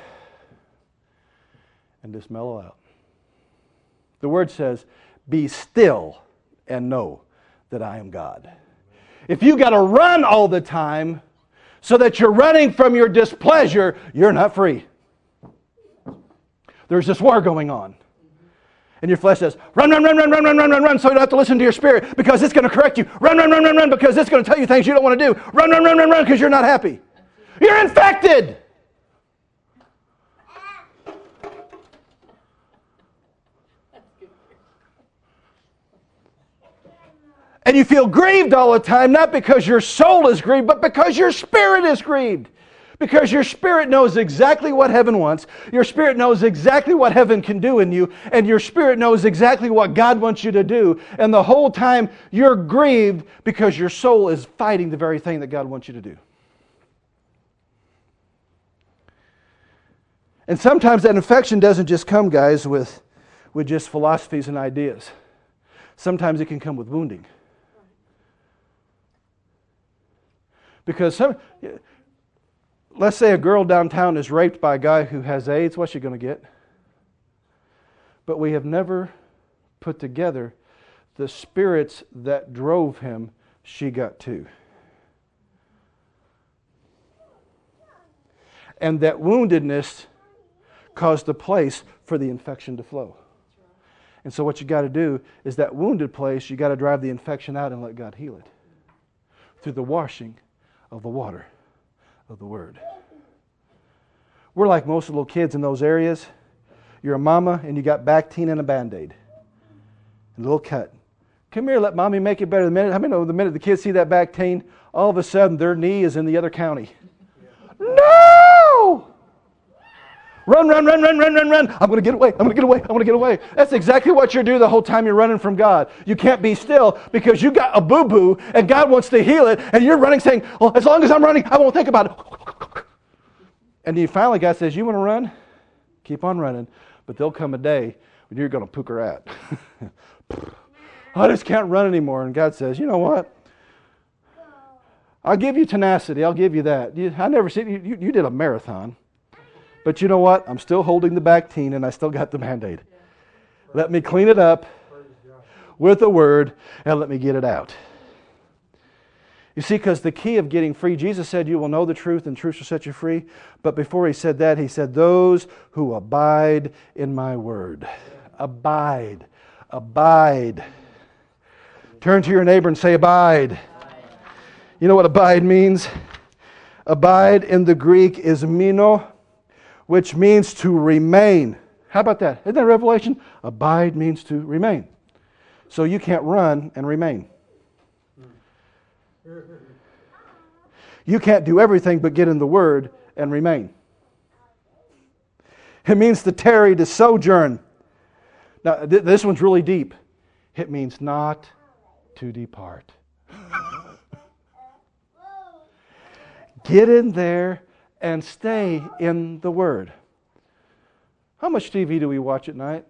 and just mellow out. The Word says, be still and know that I am God. If you got to run all the time so that you're running from your displeasure, you're not free. There's this war going on. And your flesh says, run, so you don't have to listen to your spirit because it's going to correct you. Run, because it's going to tell you things you don't want to do. Run, because you're not happy. You're infected. And you feel grieved all the time, not because your soul is grieved, but because your spirit is grieved. Because your spirit knows exactly what heaven wants. Your spirit knows exactly what heaven can do in you. And your spirit knows exactly what God wants you to do. And the whole time you're grieved because your soul is fighting the very thing that God wants you to do. And sometimes that infection doesn't just come, guys, with just philosophies and ideas. Sometimes it can come with wounding. Because let's say a girl downtown is raped by a guy who has AIDS, what's she going to get? But we have never put together the spirits that drove him, she got too. And that woundedness caused the place for the infection to flow. And so what you got to do is that wounded place, you got to drive the infection out and let God heal it through the washing of the water of the Word. We're like most little kids in those areas. You're a mama and you got Bactine and a Band-Aid. A little cut. Come here, let mommy make it better. The minute, how many know the minute the kids see that Bactine, all of a sudden their knee is in the other county. No! Run, run, run, run, run, run, run. I'm going to get away. I'm going to get away. I'm going to get away. That's exactly what you're doing the whole time you're running from God. You can't be still because you got a boo-boo and God wants to heal it, and you're running saying, well, as long as I'm running, I won't think about it. And then finally God says, you want to run? Keep on running. But there'll come a day when you're going to pook her at. I just can't run anymore. And God says, you know what? I'll give you tenacity. I'll give you that. I never see you did a marathon. But you know what? I'm still holding the Bactine and I still got the Band-Aid. Let me clean it up with a word and let me get it out. You see, because the key of getting free, Jesus said, you will know the truth and truth shall set you free. But before he said that, he said, those who abide in my word. Abide. Abide. Turn to your neighbor and say, abide. You know what abide means? Abide in the Greek is meno, which means to remain. How about that? Isn't that Revelation? Abide means to remain. So you can't run and remain. You can't do everything but get in the Word and remain. It means to tarry, to sojourn. Now, this one's really deep. It means not to depart. Get in there and stay in the Word. How much TV do we watch at night?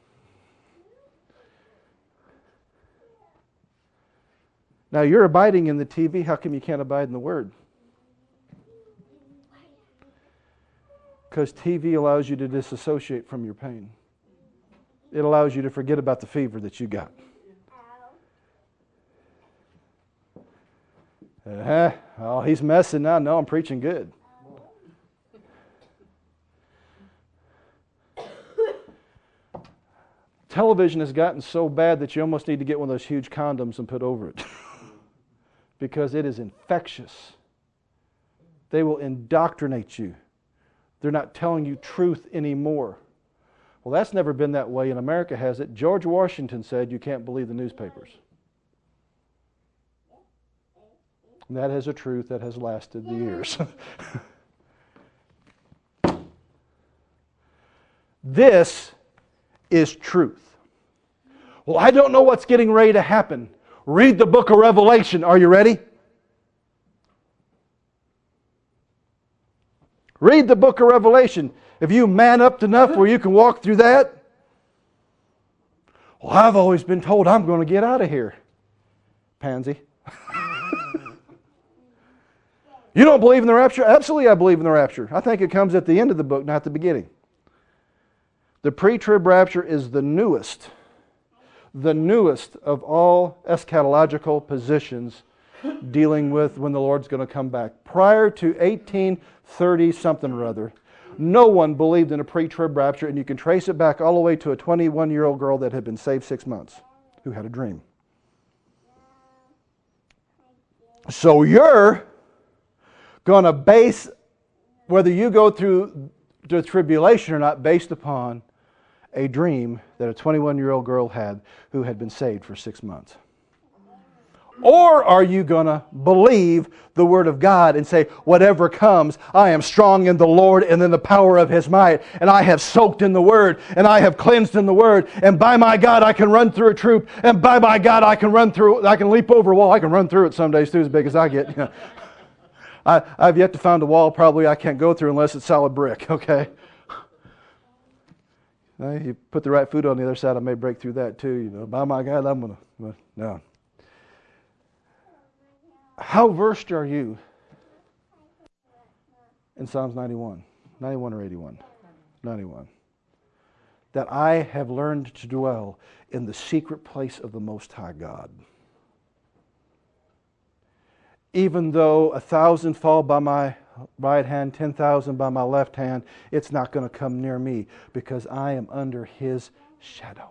Now, you're abiding in the TV. How come you can't abide in the Word? Because TV allows you to disassociate from your pain. It allows you to forget about the fever that you got. Oh, he's messing now. No, I'm preaching good. Television has gotten so bad that you almost need to get one of those huge condoms and put over it. Because it is infectious. They will indoctrinate you. They're not telling you truth anymore. Well, that's never been that way in America, has it? George Washington said you can't believe the newspapers. And that is a truth that has lasted the years. This is truth. Well, I don't know what's getting ready to happen. Read the book of Revelation. Are you ready? Read the book of Revelation. If you man up enough where you can walk through that, well, I've always been told I'm going to get out of here. Pansy. You don't believe in the rapture? Absolutely I believe in the rapture. I think it comes at the end of the book, not the beginning. The pre-trib rapture is the newest of all eschatological positions dealing with when the Lord's going to come back. Prior to 1830 something or other, no one believed in a pre-trib rapture, and you can trace it back all the way to a 21-year-old girl that had been saved 6 months who had a dream. So you're going to base whether you go through the tribulation or not based upon a dream that a 21-year-old girl had who had been saved for 6 months. Or are you going to believe the Word of God and say, whatever comes, I am strong in the Lord and in the power of His might, and I have soaked in the Word, and I have cleansed in the Word, and by my God I can run through a troop, and by my God I can leap over a wall. I can run through it some days too, as big as I get. You know. I've yet to find a wall probably I can't go through unless it's solid brick, okay? You put the right foot on the other side, I may break through that too. You know, by my God, I'm going to... No. How versed are you in Psalms 91? 91 or 81? 91. That I have learned to dwell in the secret place of the Most High God. Even though 1,000 fall by my right hand, 10,000 by my left hand, it's not going to come near me because I am under His shadow.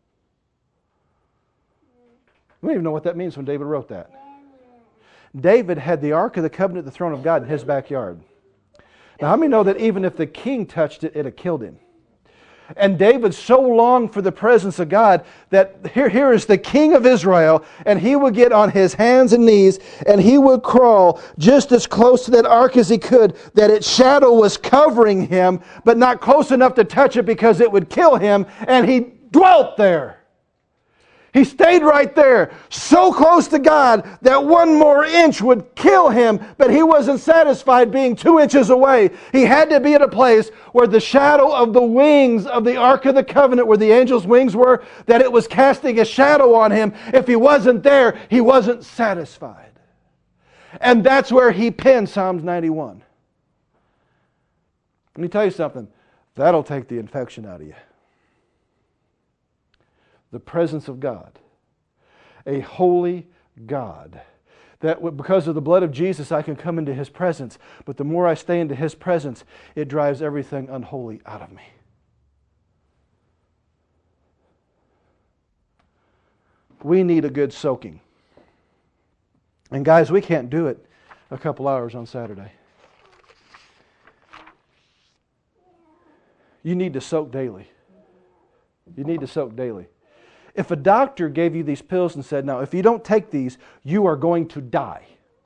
We don't even know what that means when David wrote that. David had the Ark of the Covenant, the throne of God, in his backyard. Now, how many know that even if the king touched it, it'd have killed him? And David so longed for the presence of God that here is the king of Israel, and he would get on his hands and knees, and he would crawl just as close to that ark as he could, that its shadow was covering him, but not close enough to touch it because it would kill him, and he dwelt there. He stayed right there, so close to God that one more inch would kill him, but he wasn't satisfied being 2 inches away. He had to be at a place where the shadow of the wings of the Ark of the Covenant, where the angel's wings were, that it was casting a shadow on him. If he wasn't there, he wasn't satisfied. And that's where he penned Psalms 91. Let me tell you something. That'll take the infection out of you. The presence of God, a holy God, that because of the blood of Jesus I can come into His presence, but the more I stay into His presence, it drives everything unholy out of me. We need a good soaking. And guys, we can't do it a couple hours on Saturday. You need to soak daily. You need to soak daily. If a doctor gave you these pills and said, now, if you don't take these, you are going to die.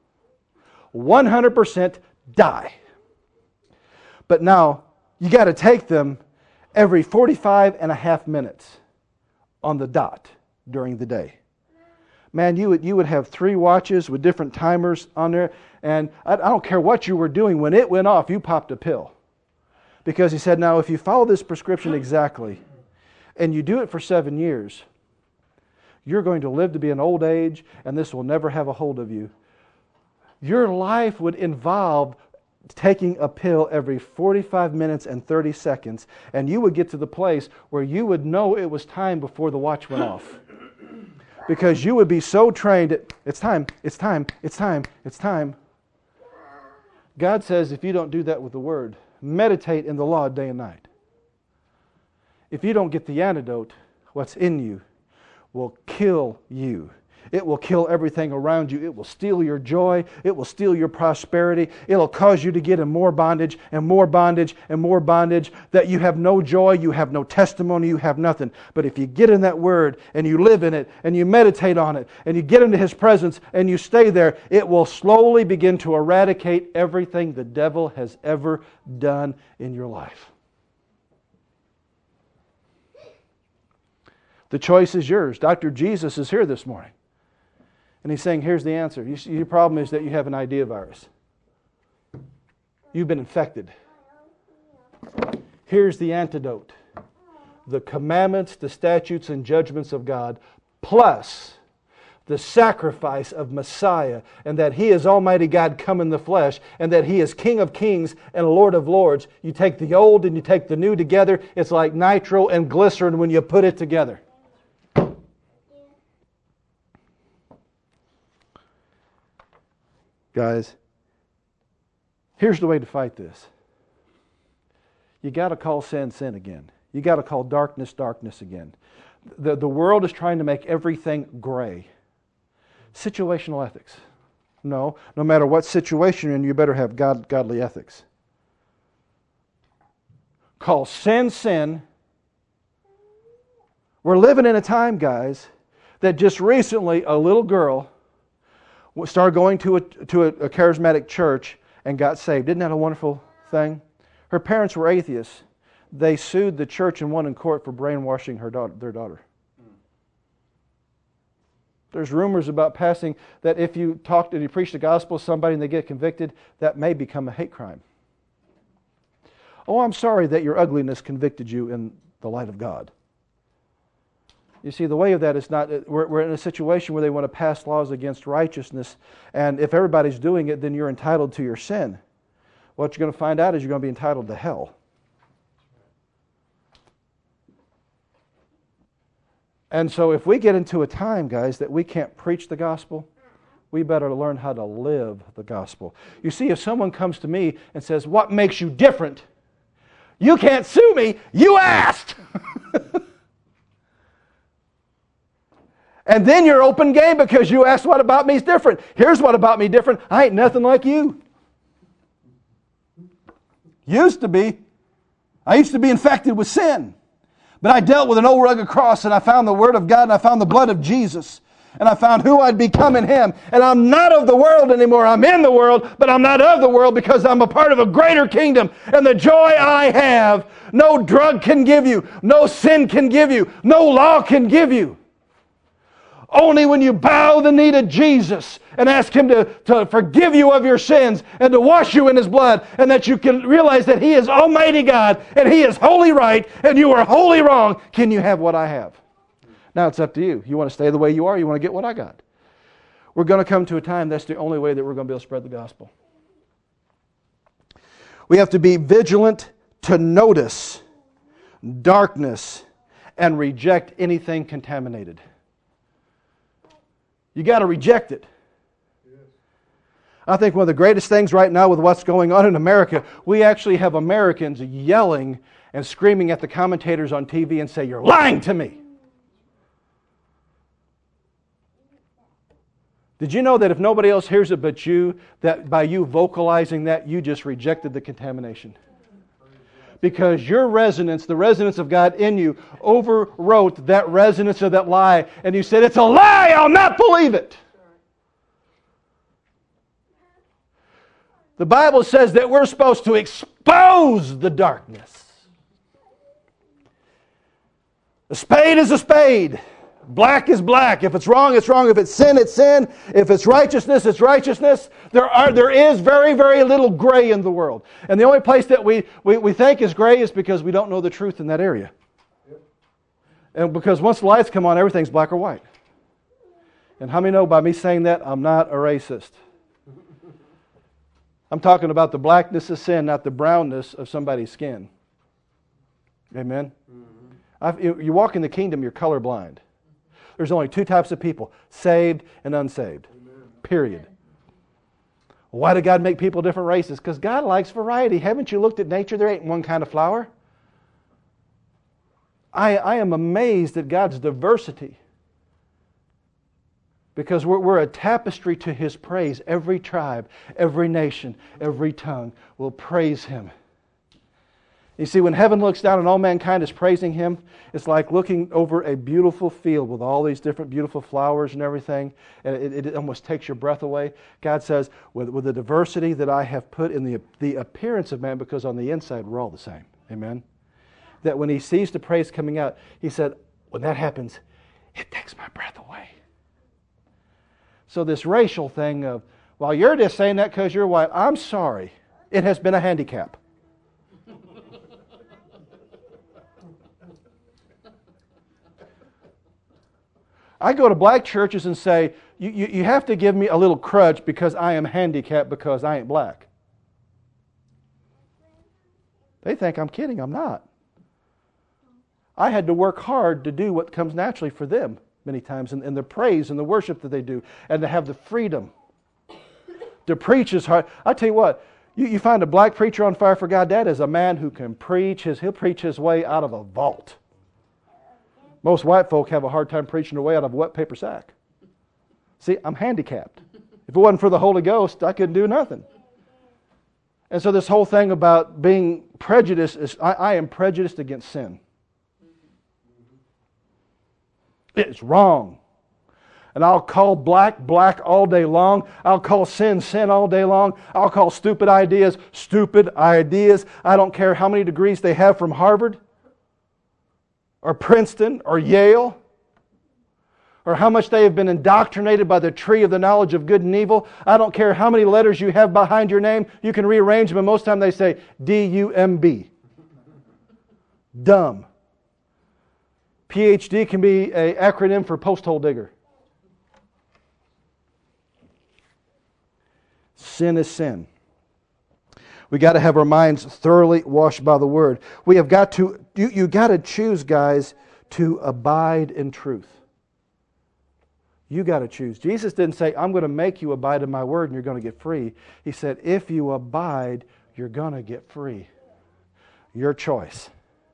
100% die. But now, you got to take them every 45 and a half minutes on the dot during the day. Man, you would have 3 watches with different timers on there, and I don't care what you were doing. When it went off, you popped a pill. Because he said, now, if you follow this prescription exactly, and you do it for 7 years, you're going to live to be an old age, and this will never have a hold of you. Your life would involve taking a pill every 45 minutes and 30 seconds, and you would get to the place where you would know it was time before the watch went off. Because you would be so trained that it's time, it's time, it's time, it's time. God says if you don't do that with the Word, meditate in the law day and night. If you don't get the antidote, what's in you will kill you. It will kill everything around you. It will steal your joy. It will steal your prosperity. It'll cause you to get in more bondage and more bondage and more bondage, that you have no joy, you have no testimony, you have nothing. But if you get in that Word and you live in it and you meditate on it and you get into His presence and you stay there, it will slowly begin to eradicate everything the devil has ever done in your life. The choice is yours. Dr. Jesus is here this morning. And He's saying, here's the answer. Your problem is that you have an idea virus. You've been infected. Here's the antidote. The commandments, the statutes, and judgments of God, plus the sacrifice of Messiah, and that He is Almighty God come in the flesh, and that He is King of kings and Lord of lords. You take the old and you take the new together. It's like nitro and glycerin when you put it together. Guys, here's the way to fight this. You got to call sin, sin again. You got to call darkness, darkness again. The world is trying to make everything gray. Situational ethics. No matter what situation you're in, you better have godly ethics. Call sin, sin. We're living in a time, guys, that just recently a little girl started going to a charismatic church and got saved. Isn't that a wonderful thing? Her parents were atheists. They sued the church and won in court for brainwashing their daughter. There's rumors about passing that if you talk and you preach the gospel to somebody and they get convicted, that may become a hate crime. Oh, I'm sorry that your ugliness convicted you in the light of God. You see, the way of that is not, we're in a situation where they want to pass laws against righteousness, and if everybody's doing it, then you're entitled to your sin. What you're going to find out is you're going to be entitled to hell. And so if we get into a time, guys, that we can't preach the gospel, we better learn how to live the gospel. You see, if someone comes to me and says, what makes you different? You can't sue me, you asked! And then you're open game because you asked what about me is different. Here's what about me different. I ain't nothing like you. Used to be. I used to be infected with sin. But I dealt with an old rugged cross, and I found the Word of God, and I found the blood of Jesus. And I found who I'd become in Him. And I'm not of the world anymore. I'm in the world, but I'm not of the world because I'm a part of a greater kingdom. And the joy I have, no drug can give you. No sin can give you. No law can give you. Only when you bow the knee to Jesus and ask Him to forgive you of your sins and to wash you in His blood, and that you can realize that He is Almighty God and He is wholly right and you are wholly wrong, can you have what I have. Now it's up to you. You want to stay the way you are, you want to get what I got. We're going to come to a time that's the only way that we're going to be able to spread the gospel. We have to be vigilant to notice darkness and reject anything contaminated. You got to reject it. I think one of the greatest things right now with what's going on in America, we actually have Americans yelling and screaming at the commentators on TV and say, "You're lying to me." Did you know that if nobody else hears it but you, that by you vocalizing that, you just rejected the contamination? Because your resonance, the resonance of God in you, overwrote that resonance of that lie. And you said, "It's a lie, I'll not believe it." The Bible says that we're supposed to expose the darkness. A spade is a spade. Black is black. If it's wrong, it's wrong. If it's sin, it's sin. If it's righteousness, it's righteousness. There is very, very little gray in the world. And the only place that we think is gray is because we don't know the truth in that area. And because once the lights come on, everything's black or white. And how many know by me saying that, I'm not a racist? I'm talking about the blackness of sin, not the brownness of somebody's skin. Amen? You walk in the kingdom, you're colorblind. There's only two types of people, saved and unsaved. Amen. Period. Why did God make people different races? Because God likes variety. Haven't you looked at nature? There ain't one kind of flower. I am amazed at God's diversity. Because we're a tapestry to His praise. Every tribe, every nation, every tongue will praise Him. You see, when heaven looks down and all mankind is praising Him, it's like looking over a beautiful field with all these different beautiful flowers and everything, and it almost takes your breath away. God says, with the diversity that I have put in the appearance of man, because on the inside we're all the same. Amen? That when He sees the praise coming out, He said, when that happens, it takes my breath away. So this racial thing of, well, you're just saying that because you're white. I'm sorry. It has been a handicap. I go to black churches and say, you have to give me a little crutch because I am handicapped because I ain't black. They think I'm kidding. I'm not. I had to work hard to do what comes naturally for them many times, and the praise and the worship that they do, and to have the freedom. To preach is hard. I tell you what, you find a black preacher on fire for God, that is a man who can preach. He'll preach his way out of a vault. Most white folk have a hard time preaching their way out of a wet paper sack. See, I'm handicapped. If it wasn't for the Holy Ghost, I couldn't do nothing. And so this whole thing about being prejudiced, I am prejudiced against sin. It's wrong. And I'll call black, black all day long. I'll call sin, sin all day long. I'll call stupid ideas, stupid ideas. I don't care how many degrees they have from Harvard, or Princeton, or Yale, or how much they have been indoctrinated by the tree of the knowledge of good and evil. I don't care how many letters you have behind your name. You can rearrange them, and most of the time they say D-U-M-B. Dumb. PhD can be an acronym for post-hole digger. Sin is sin. We got to have our minds thoroughly washed by the Word. We have got to, you got to choose, guys, to abide in truth. You got to choose. Jesus didn't say, I'm going to make you abide in my Word and you're going to get free. He said, if you abide, you're going to get free. Your choice.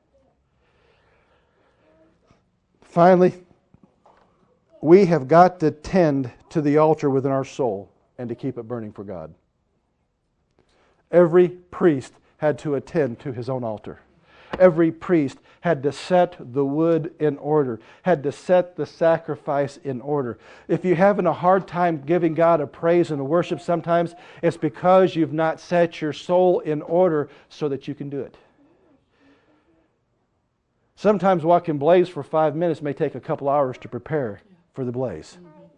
Finally, we have got to tend to the altar within our soul and to keep it burning for God. Every priest had to attend to his own altar. every priest had to set the wood in order, had to set the sacrifice in order. If you're having a hard time giving God a praise and a worship sometimes, it's because you've not set your soul in order so that you can do it. Sometimes what can blaze for 5 minutes may take a couple hours to prepare for the blaze.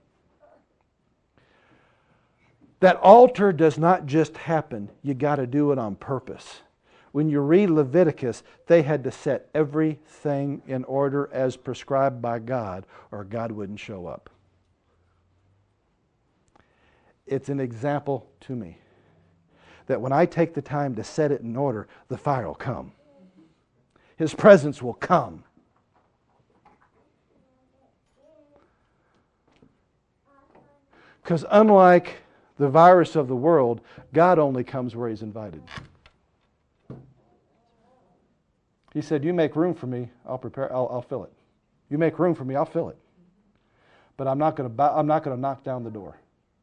That altar does not just happen. You got to do it on purpose. When you read Leviticus, they had to set everything in order as prescribed by God, or God wouldn't show up. It's an example to me that when I take the time to set it in order, the fire will come. His presence will come. Because unlike the virus of the world, God only comes where He's invited. He said, you make room for me, I'll fill it. You make room for me, I'll fill it. But I'm not going to knock down the door.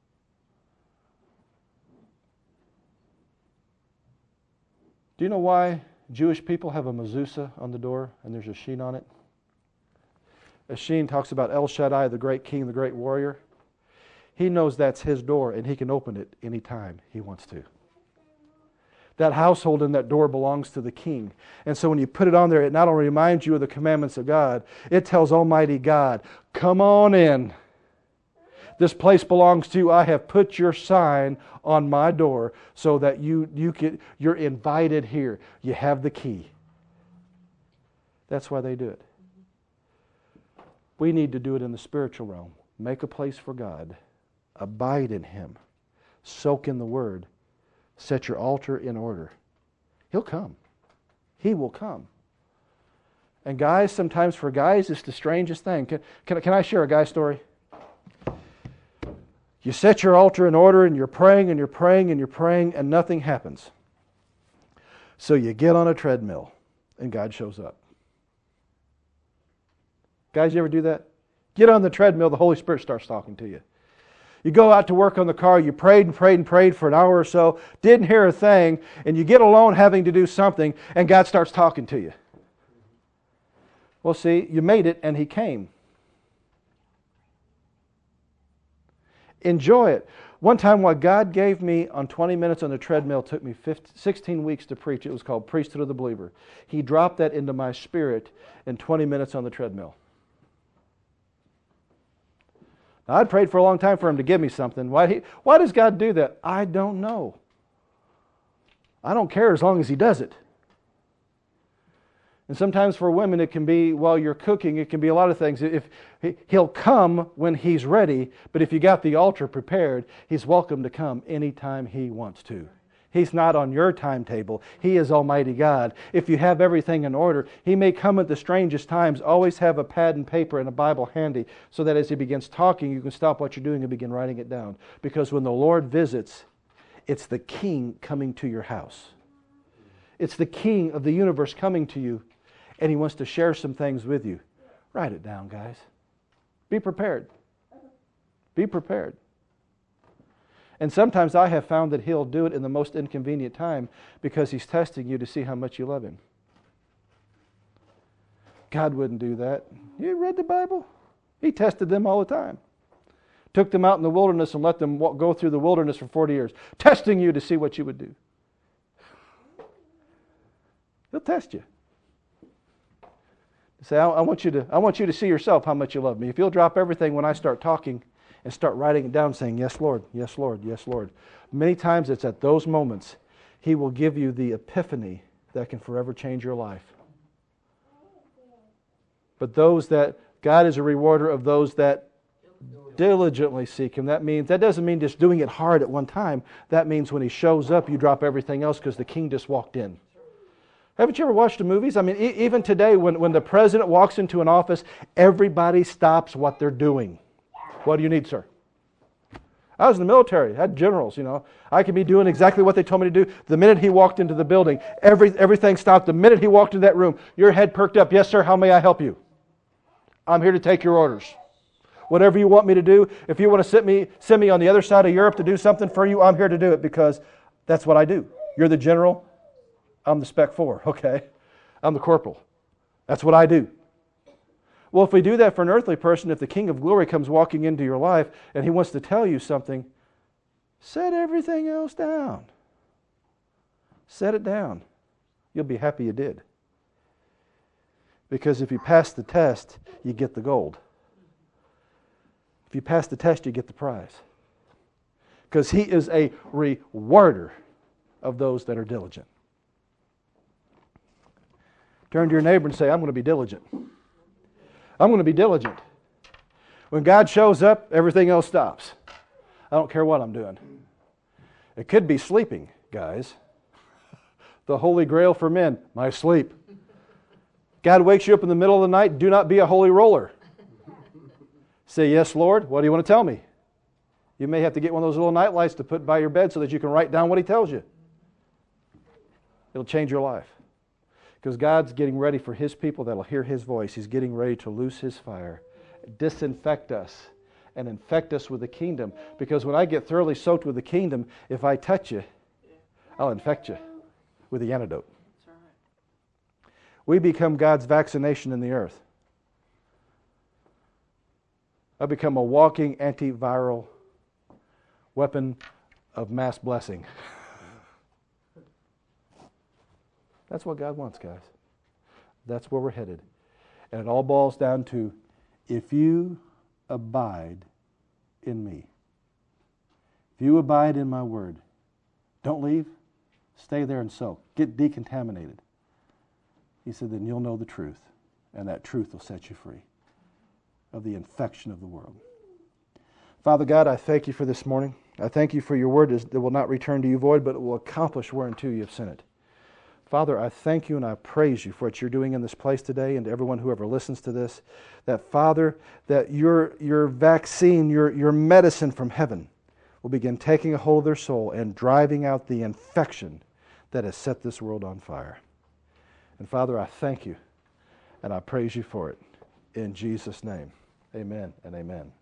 Do you know why Jewish people have a mezuzah on the door and there's a sheen on it? A sheen talks about El Shaddai, the great king, the great warrior. He knows that's his door and he can open it anytime he wants to. That household and that door belongs to the king. And so when you put it on there, it not only reminds you of the commandments of God, it tells Almighty God, come on in. This place belongs to you. I have put your sign on my door so that you're invited here. You have the key. That's why they do it. We need to do it in the spiritual realm. Make a place for God. Abide in Him. Soak in the Word. Set your altar in order. He'll come. He will come. And guys, sometimes for guys, it's the strangest thing. Can I share a guy story? You set your altar in order and you're praying and you're praying and you're praying and nothing happens. So you get on a treadmill and God shows up. Guys, you ever do that? Get on the treadmill, the Holy Spirit starts talking to you. You go out to work on the car, you prayed and prayed and prayed for an hour or so, didn't hear a thing, and you get alone having to do something, and God starts talking to you. Well, see, you made it, and He came. Enjoy it. One time, what God gave me on 20 minutes on the treadmill took me 16 weeks to preach. It was called Priesthood of the Believer. He dropped that into my spirit in 20 minutes on the treadmill. Now, I'd prayed for a long time for Him to give me something. Why does God do that? I don't know. I don't care as long as He does it. And sometimes for women it can be while you're cooking, it can be a lot of things. If He'll come when He's ready, but if you got the altar prepared, He's welcome to come anytime He wants to. He's not on your timetable. He is Almighty God. If you have everything in order, He may come at the strangest times. Always have a pad and paper and a Bible handy so that as He begins talking, you can stop what you're doing and begin writing it down. Because when the Lord visits, it's the King coming to your house. It's the King of the universe coming to you, and He wants to share some things with you. Write it down, guys. Be prepared. Be prepared. And sometimes I have found that He'll do it in the most inconvenient time because He's testing you to see how much you love Him. God wouldn't do that. You read the Bible? He tested them all the time. Took them out in the wilderness and let them go through the wilderness for 40 years, testing you to see what you would do. He'll test you. Say, I want you to see yourself how much you love me. If you'll drop everything when I start talking and start writing it down saying, yes, Lord, yes, Lord, yes, Lord. Many times it's at those moments He will give you the epiphany that can forever change your life. But God is a rewarder of those that diligently seek Him. That doesn't mean just doing it hard at one time. That means when He shows up, you drop everything else because the King just walked in. Haven't you ever watched the movies? I mean, even today when the president walks into an office, everybody stops what they're doing. What do you need, sir? I was in the military. I had generals, I could be doing exactly what they told me to do. The minute he walked into the building, everything stopped. The minute he walked into that room, your head perked up. Yes, sir, how may I help you? I'm here to take your orders. Whatever you want me to do, if you want to send me on the other side of Europe to do something for you, I'm here to do it because that's what I do. You're the general, I'm the Spec 4, okay? I'm the corporal. That's what I do. Well, if we do that for an earthly person, if the King of Glory comes walking into your life and he wants to tell you something, set everything else down. Set it down. You'll be happy you did. Because if you pass the test, you get the gold. If you pass the test, you get the prize. Because He is a rewarder of those that are diligent. Turn to your neighbor and say, I'm going to be diligent. I'm going to be diligent. When God shows up, everything else stops. I don't care what I'm doing. It could be sleeping, guys. The holy grail for men, my sleep. God wakes you up in the middle of the night, do not be a holy roller. Say, yes, Lord, what do you want to tell me? You may have to get one of those little night lights to put by your bed so that you can write down what He tells you. It'll change your life. Because God's getting ready for His people that'll hear His voice. He's getting ready to loose His fire, disinfect us, and infect us with the kingdom. Because when I get thoroughly soaked with the kingdom, if I touch you, I'll infect you with the antidote. That's right. We become God's vaccination in the earth. I become a walking antiviral weapon of mass blessing. That's what God wants, guys. That's where we're headed. And it all boils down to, if you abide in me, if you abide in my word, don't leave, stay there and soak. Get decontaminated. He said, then you'll know the truth, and that truth will set you free of the infection of the world. Father God, I thank you for this morning. I thank you for your word that will not return to you void, but it will accomplish whereunto you have sent it. Father, I thank you and I praise you for what you're doing in this place today, and to everyone who ever listens to this, that Father, that your vaccine, your medicine from heaven will begin taking a hold of their soul and driving out the infection that has set this world on fire. And Father, I thank you and I praise you for it. In Jesus' name, amen and amen.